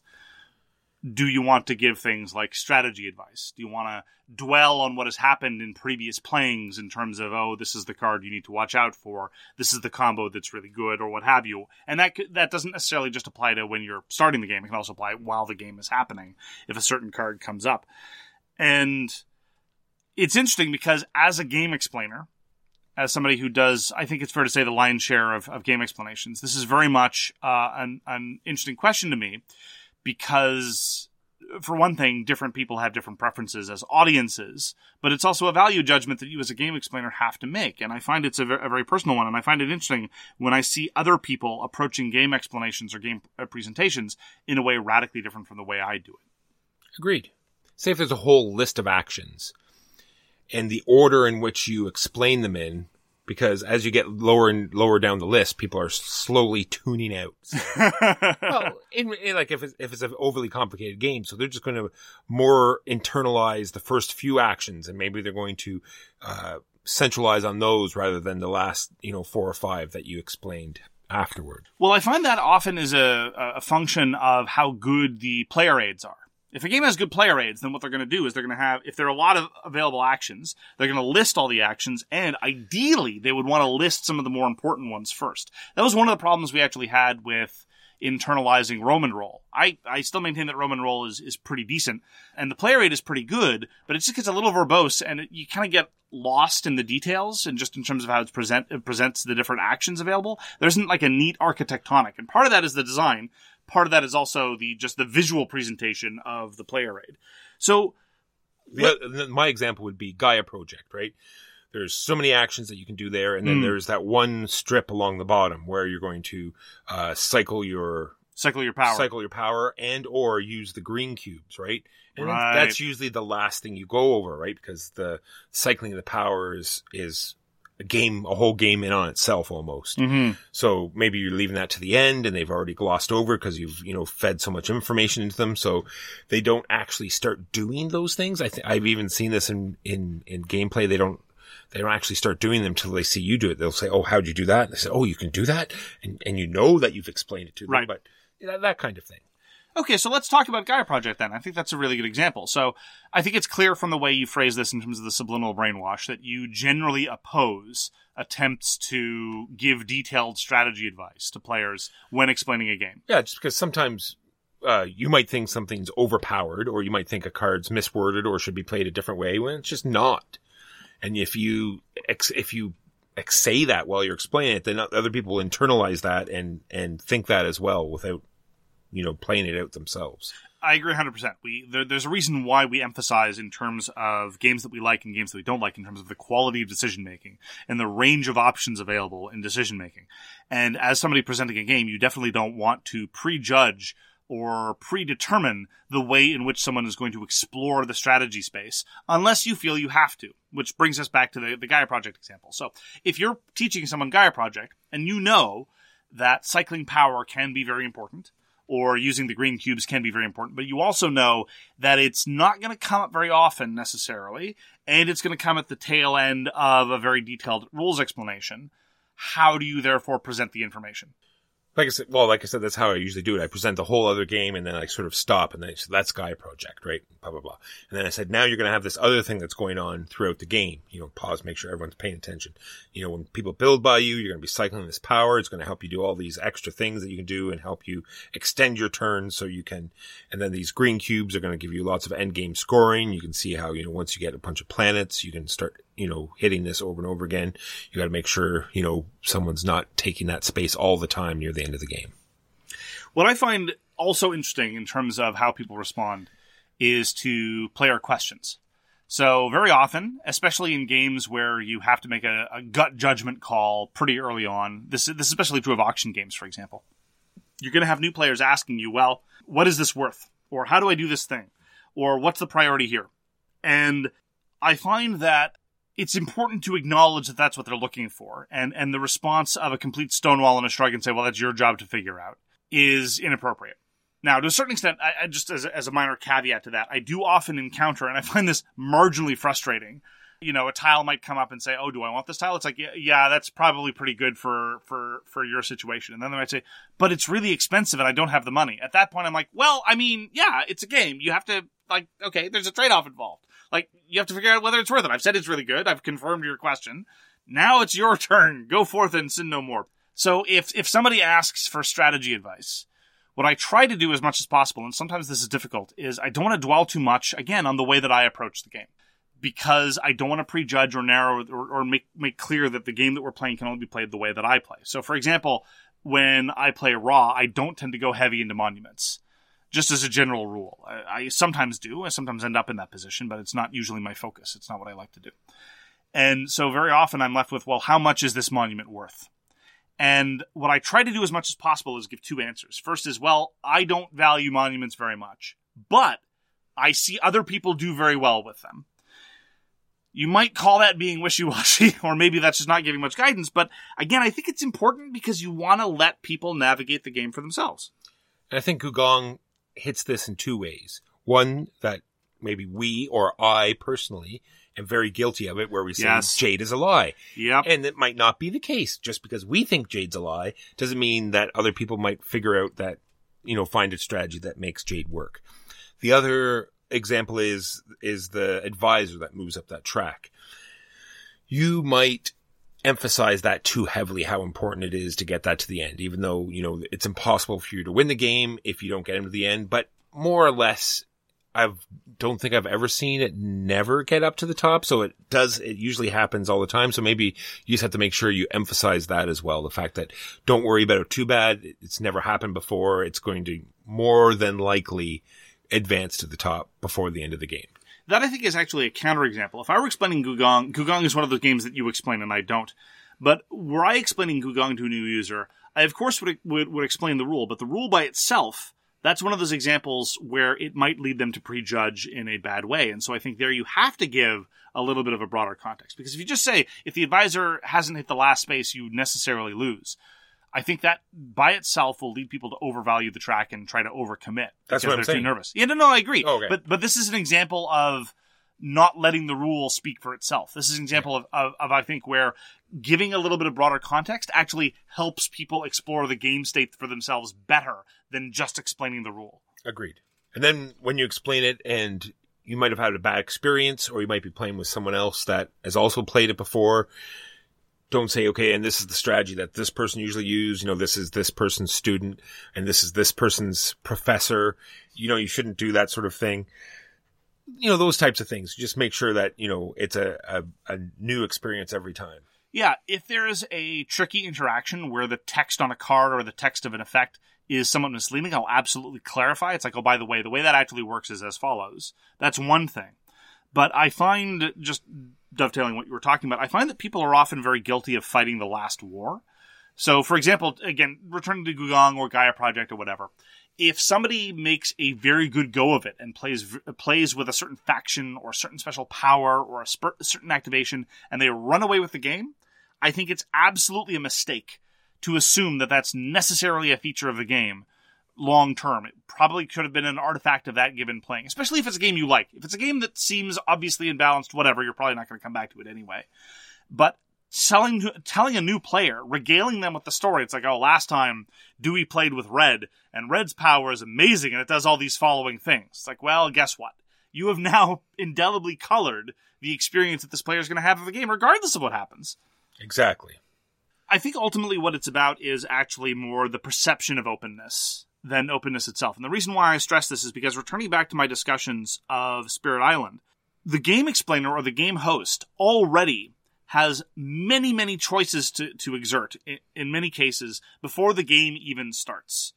Do you want to give things like strategy advice? Do you want to dwell on what has happened in previous playings in terms of, this is the card you need to watch out for, this is the combo that's really good, or what have you? And that doesn't necessarily just apply to when you're starting the game. It can also apply while the game is happening, if a certain card comes up. And it's interesting because as a game explainer, as somebody who does, I think it's fair to say, the lion's share of game explanations, this is very much an interesting question to me because, for one thing, different people have different preferences as audiences, but it's also a value judgment that you as a game explainer have to make. And I find it's a very personal one, and I find it interesting when I see other people approaching game explanations or game presentations in a way radically different from the way I do it. Agreed. Say if there's a whole list of actions, and the order in which you explain them in, because as you get lower and lower down the list, people are slowly tuning out. So, well, if it's an overly complicated game, so they're just going to more internalize the first few actions, and maybe they're going to centralize on those rather than the last 4 or 5 that you explained afterward. Well, I find that often is a function of how good the player aids are. If a game has good player aids, then what they're going to do is they're going to have, if there are a lot of available actions, they're going to list all the actions, and ideally they would want to list some of the more important ones first. That was one of the problems we actually had with internalizing Roman roll. I still maintain that Roman roll is pretty decent, and the player aid is pretty good, but it just gets a little verbose, and you kind of get lost in the details, and just in terms of how it presents the different actions available. There isn't like a neat architectonic, and part of that is the design. Part of that is also the visual presentation of the player aid. So, my example would be Gaia Project, right? There's so many actions that you can do there, and then there's that one strip along the bottom where you're going to cycle your power, and or use the green cubes, right? And that's usually the last thing you go over, right? Because the cycling of the power is a whole game in on itself almost. Mm-hmm. So maybe you're leaving that to the end, and they've already glossed over because you've fed so much information into them, so they don't actually start doing those things. I've even seen this in gameplay. They don't actually start doing them till they see you do it. They'll say, "Oh, how'd you do that?" And they say, "Oh, you can do that," and you know that you've explained it to them, right? But that kind of thing. Okay, so let's talk about Gaia Project then. I think that's a really good example. So I think it's clear from the way you phrase this in terms of the subliminal brainwash that you generally oppose attempts to give detailed strategy advice to players when explaining a game. Yeah, just because sometimes you might think something's overpowered, or you might think a card's misworded or should be played a different way when it's just not. And if you say that while you're explaining it, then other people will internalize that and think that as well without playing it out themselves. I agree 100%. There's a reason why we emphasize in terms of games that we like and games that we don't like in terms of the quality of decision-making and the range of options available in decision-making. And as somebody presenting a game, you definitely don't want to prejudge or predetermine the way in which someone is going to explore the strategy space unless you feel you have to, which brings us back to the Gaia Project example. So if you're teaching someone Gaia Project and you know that cycling power can be very important, or using the green cubes can be very important, but you also know that it's not going to come up very often necessarily, and it's going to come at the tail end of a very detailed rules explanation. How do you therefore present the information? Like I said, that's how I usually do it. I present the whole other game, and then I sort of stop, and then I say, that's Gaia Project, right? Blah, blah, blah. And then I said, now you're going to have this other thing that's going on throughout the game. Pause, make sure everyone's paying attention. When people build by you, you're going to be cycling this power. It's going to help you do all these extra things that you can do and help you extend your turns so you can. And then these green cubes are going to give you lots of end game scoring. You can see how, once you get a bunch of planets, you can start, hitting this over and over again. You got to make sure, someone's not taking that space all the time near the end of the game. What I find also interesting in terms of how people respond is to player questions. So very often, especially in games where you have to make a gut judgment call pretty early on, this is especially true of auction games, for example. You're going to have new players asking you, well, what is this worth? Or how do I do this thing? Or what's the priority here? And I find that it's important to acknowledge that that's what they're looking for. And the response of a complete stonewall and a shrug and say, well, that's your job to figure out, is inappropriate. Now, to a certain extent, I just as a minor caveat to that, I do often encounter, and I find this marginally frustrating, a tile might come up and say, oh, do I want this tile? It's like, yeah, that's probably pretty good for your situation. And then they might say, but it's really expensive and I don't have the money. At that point, I'm like, well, I mean, yeah, it's a game. You have to, okay, there's a trade-off involved. You have to figure out whether it's worth it. I've said it's really good. I've confirmed your question. Now it's your turn. Go forth and sin no more. So if somebody asks for strategy advice, what I try to do as much as possible, and sometimes this is difficult, is I don't want to dwell too much, again, on the way that I approach the game. Because I don't want to prejudge or narrow or make clear that the game that we're playing can only be played the way that I play. So, for example, when I play Raw, I don't tend to go heavy into monuments. Just as a general rule. I sometimes do. I sometimes end up in that position, but it's not usually my focus. It's not what I like to do. And so very often I'm left with, well, how much is this monument worth? And what I try to do as much as possible is give two answers. First is, well, I don't value monuments very much, but I see other people do very well with them. You might call that being wishy-washy, or maybe that's just not giving much guidance, but again, I think it's important because you want to let people navigate the game for themselves. And I think Gugong hits this in two ways. One, that maybe we or I personally am very guilty of it, where we say Jade is a lie. Yep. And it might not be the case. Just because we think Jade's a lie doesn't mean that other people might figure out that, find a strategy that makes Jade work. The other example is the advisor that moves up that track. You might emphasize that too heavily, how important it is to get that to the end, even though, it's impossible for you to win the game if you don't get into the end. But more or less, I don't think I've ever seen it never get up to the top. So it usually happens all the time. So maybe you just have to make sure you emphasize that as well. The fact that don't worry about it too bad. It's never happened before. It's going to more than likely advance to the top before the end of the game. That, I think, is actually a counterexample. If I were explaining Gugong is one of those games that you explain and I don't. But were I explaining Gugong to a new user, I, of course, would explain the rule. But the rule by itself, that's one of those examples where it might lead them to prejudge in a bad way. And so I think there you have to give a little bit of a broader context. Because if you just say, if the advisor hasn't hit the last space, you necessarily lose. I think that by itself will lead people to overvalue the track and try to overcommit. That's what I'm saying. Too nervous. Yeah, no, I agree. Oh, okay. But this is an example of not letting the rule speak for itself. This is an example of I think, where giving a little bit of broader context actually helps people explore the game state for themselves better than just explaining the rule. Agreed. And then when you explain it and you might have had a bad experience, or you might be playing with someone else that has also played it before, don't say, okay, and this is the strategy that this person usually use. This is this person's student, and this is this person's professor. You shouldn't do that sort of thing. Those types of things. Just make sure that, it's a new experience every time. Yeah, if there is a tricky interaction where the text on a card or the text of an effect is somewhat misleading, I'll absolutely clarify. It's like, oh, by the way that actually works is as follows. That's one thing. But I find, just dovetailing what you were talking about, I find that people are often very guilty of fighting the last war. So, for example, again, returning to Gugong or Gaia Project or whatever, if somebody makes a very good go of it and plays with a certain faction or a certain special power or a certain activation, and they run away with the game, I think it's absolutely a mistake to assume that that's necessarily a feature of the game long term. It probably could have been an artifact of that given playing, especially if it's a game you like. If it's a game that seems obviously imbalanced, whatever, you're probably not going to come back to it anyway. But telling a new player, regaling them with the story, it's like, oh, last time Dewey played with Red, and Red's power is amazing, and it does all these following things. It's like, well, guess what? You have now indelibly colored the experience that this player is going to have of the game, regardless of what happens. Exactly. I think ultimately what it's about is actually more the perception of openness than openness itself. And the reason why I stress this is because, returning back to my discussions of Spirit Island, the game explainer or the game host already has many, many choices to exert, in many cases, before the game even starts.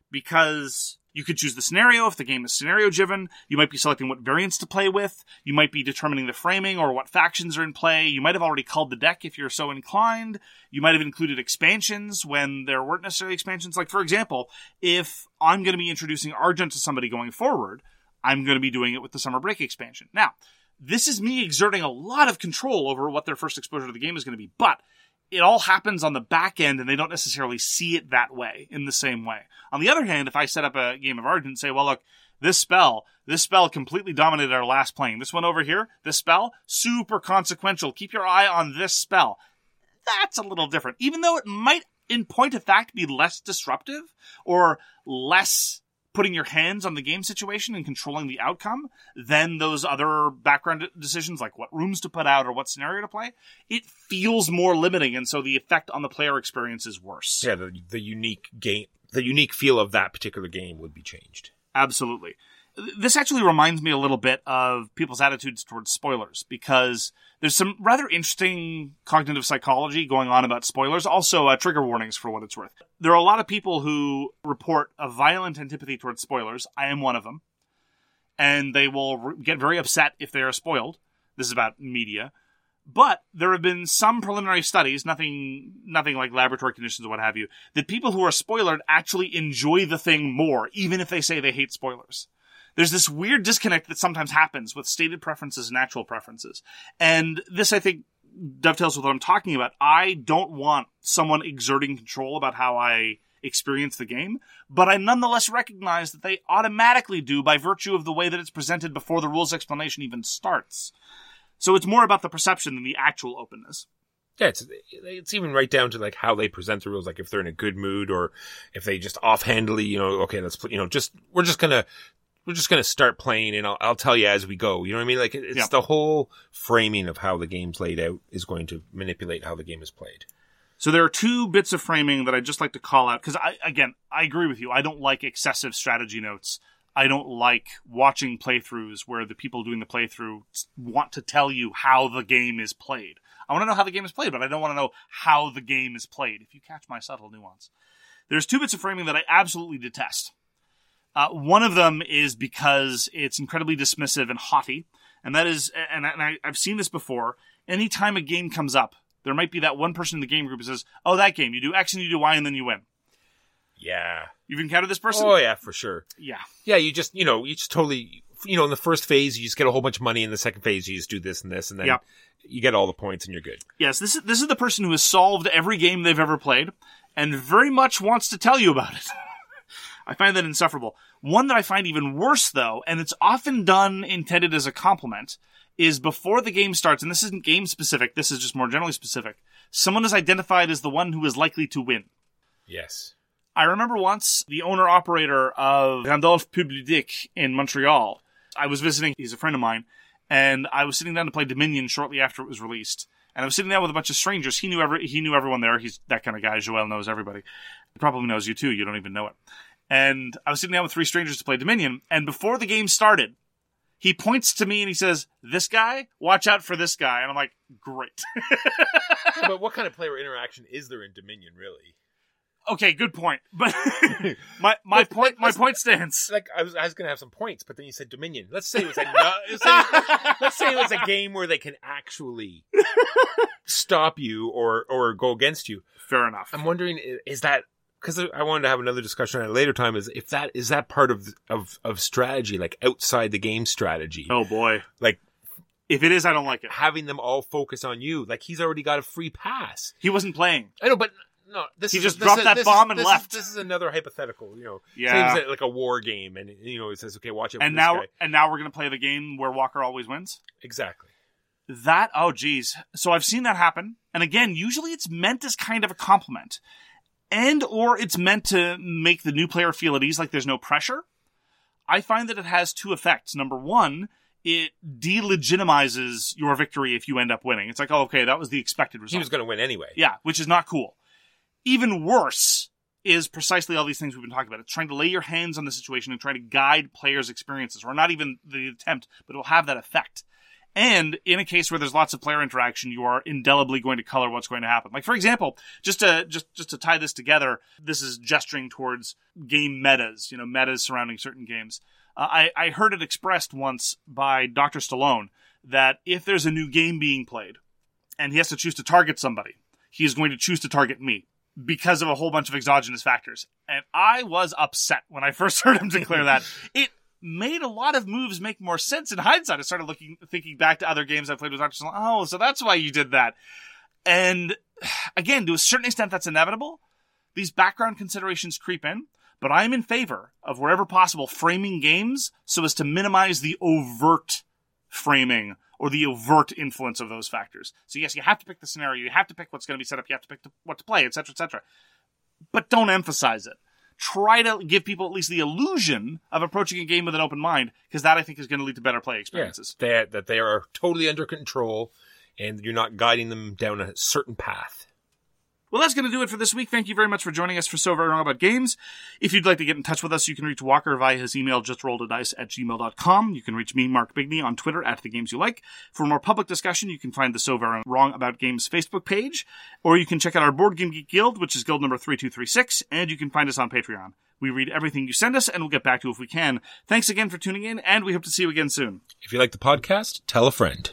Because you could choose the scenario. If the game is scenario-driven, you might be selecting what variants to play with. You might be determining the framing or what factions are in play. You might have already culled the deck if you're so inclined. You might have included expansions when there weren't necessarily expansions. Like, for example, if I'm going to be introducing Argent to somebody going forward, I'm going to be doing it with the Summer Break expansion. Now, this is me exerting a lot of control over what their first exposure to the game is going to be, but it all happens on the back end, and they don't necessarily see it that way, in the same way. On the other hand, if I set up a game of Argent and say, well, look, this spell completely dominated our last playing. This one over here, this spell, super consequential. Keep your eye on this spell. That's a little different. Even though it might, in point of fact, be less disruptive or less putting your hands on the game situation and controlling the outcome than those other background decisions, like what rooms to put out or what scenario to play, it feels more limiting, and so the effect on the player experience is worse. Yeah, the unique feel of that particular game would be changed. Absolutely. This actually reminds me a little bit of people's attitudes towards spoilers, because there's some rather interesting cognitive psychology going on about spoilers. Also, trigger warnings for what it's worth. There are a lot of people who report a violent antipathy towards spoilers. I am one of them. And they will get very upset if they are spoiled. This is about media. But there have been some preliminary studies, nothing like laboratory conditions or what have you, that people who are spoiled actually enjoy the thing more, even if they say they hate spoilers. There's this weird disconnect that sometimes happens with stated preferences and actual preferences. And this, I think, dovetails with what I'm talking about. I don't want someone exerting control about how I experience the game, but I nonetheless recognize that they automatically do by virtue of the way that it's presented before the rules explanation even starts. So it's more about the perception than the actual openness. Yeah, it's even right down to like how they present the rules, like if they're in a good mood or if they just offhandedly, okay, let's put, we're just gonna we're just going to start playing and I'll tell you as we go. You know what I mean? Like, it's the whole framing of how the game's laid out is going to manipulate how the game is played. So there are two bits of framing that I'd just like to call out, because I agree with you. I don't like excessive strategy notes. I don't like watching playthroughs where the people doing the playthrough want to tell you how the game is played. I want to know how the game is played, but I don't want to know how the game is played, if you catch my subtle nuance. There's two bits of framing that I absolutely detest. One of them is because it's incredibly dismissive and haughty, and that is, and I've seen this before, anytime a game comes up, there might be that one person in the game group who says, oh, that game, you do X and you do Y and then you win. Yeah. You've encountered this person? Oh, yeah, for sure. Yeah. Yeah, you just totally, in the first phase, you just get a whole bunch of money. In the second phase, you just do this and this, and then you get all the points and you're good. Yes, this is the person who has solved every game they've ever played and very much wants to tell you about it. I find that insufferable. One that I find even worse, though, and it's often done intended as a compliment, is before the game starts, and this isn't game-specific, this is just more generally specific, someone is identified as the one who is likely to win. Yes. I remember once the owner-operator of Randolph Public in Montreal, I was visiting, he's a friend of mine, and I was sitting down to play Dominion shortly after it was released. And I was sitting down with a bunch of strangers. He knew everyone there. He's that kind of guy. Joel knows everybody. He probably knows you too. You don't even know it. And I was sitting down with 3 strangers to play Dominion, and before the game started, he points to me and he says, this guy, watch out for this guy. And I'm like, great. Yeah, but what kind of player interaction is there in Dominion, really? Okay, good point. But my point stands. Like I was going to have some points, but then you said Dominion. Let's say it was let's say it was a game where they can actually stop you or go against you. Fair enough. I'm wondering, is that, because I wanted to have another discussion at a later time, is that part of strategy, like outside the game strategy? Oh boy. Like, if it is, I don't like it. Having them all focus on you. Like, he's already got a free pass. He wasn't playing. I know, but no, he just dropped that bomb and left. This is another hypothetical, Yeah. Say it was like a war game, and it says, okay, watch out for this guy. And now we're going to play the game where Walker always wins? Exactly. Oh geez. So I've seen that happen. And again, usually it's meant as kind of a compliment. Or it's meant to make the new player feel at ease, like there's no pressure. I find that it has 2 effects. Number one, it delegitimizes your victory if you end up winning. It's like, oh, okay, that was the expected result. He was going to win anyway. Yeah, which is not cool. Even worse is precisely all these things we've been talking about. It's trying to lay your hands on the situation and trying to guide players' experiences, or not even the attempt, but it will have that effect. And in a case where there's lots of player interaction, you are indelibly going to color what's going to happen. Like, for example, just to tie this together, this is gesturing towards game metas, metas surrounding certain games. I heard it expressed once by Dr. Stallone that if there's a new game being played and he has to choose to target somebody, he is going to choose to target me because of a whole bunch of exogenous factors. And I was upset when I first heard him declare that. It made a lot of moves make more sense in hindsight. I started thinking back to other games I played with Dr. Stallone. Oh, so that's why you did that. And again, to a certain extent, that's inevitable. These background considerations creep in, but I'm in favor of, wherever possible, framing games so as to minimize the overt framing or the overt influence of those factors. So yes, you have to pick the scenario, you have to pick what's going to be set up, you have to pick what to play, etc., etc. But don't emphasize it. Try to give people at least the illusion of approaching a game with an open mind, because that, I think, is going to lead to better play experiences. Yeah, that they are totally under control, and you're not guiding them down a certain path. Well, that's going to do it for this week. Thank you very much for joining us for So Very Wrong About Games. If you'd like to get in touch with us, you can reach Walker via his email, justrolledadice@gmail.com. You can reach me, Mark Bigney, on Twitter @TheGamesYouLike. For more public discussion, you can find the So Very Wrong About Games Facebook page, or you can check out our Board Game Geek Guild, which is guild number 3236, and you can find us on Patreon. We read everything you send us, and we'll get back to you if we can. Thanks again for tuning in, and we hope to see you again soon. If you like the podcast, tell a friend.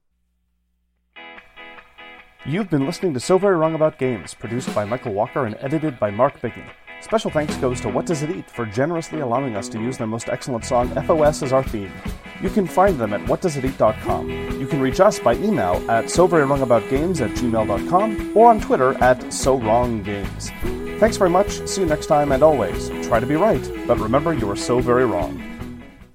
You've been listening to So Very Wrong About Games, produced by Michael Walker and edited by Mark Bigney. Special thanks goes to What Does It Eat for generously allowing us to use their most excellent song, FOS, as our theme. You can find them at whatdoesiteat.com. You can reach us by email at soverywrongaboutgames@gmail.com or on Twitter @SoWrongGames. Thanks very much, see you next time, and always, try to be right, but remember you are so very wrong.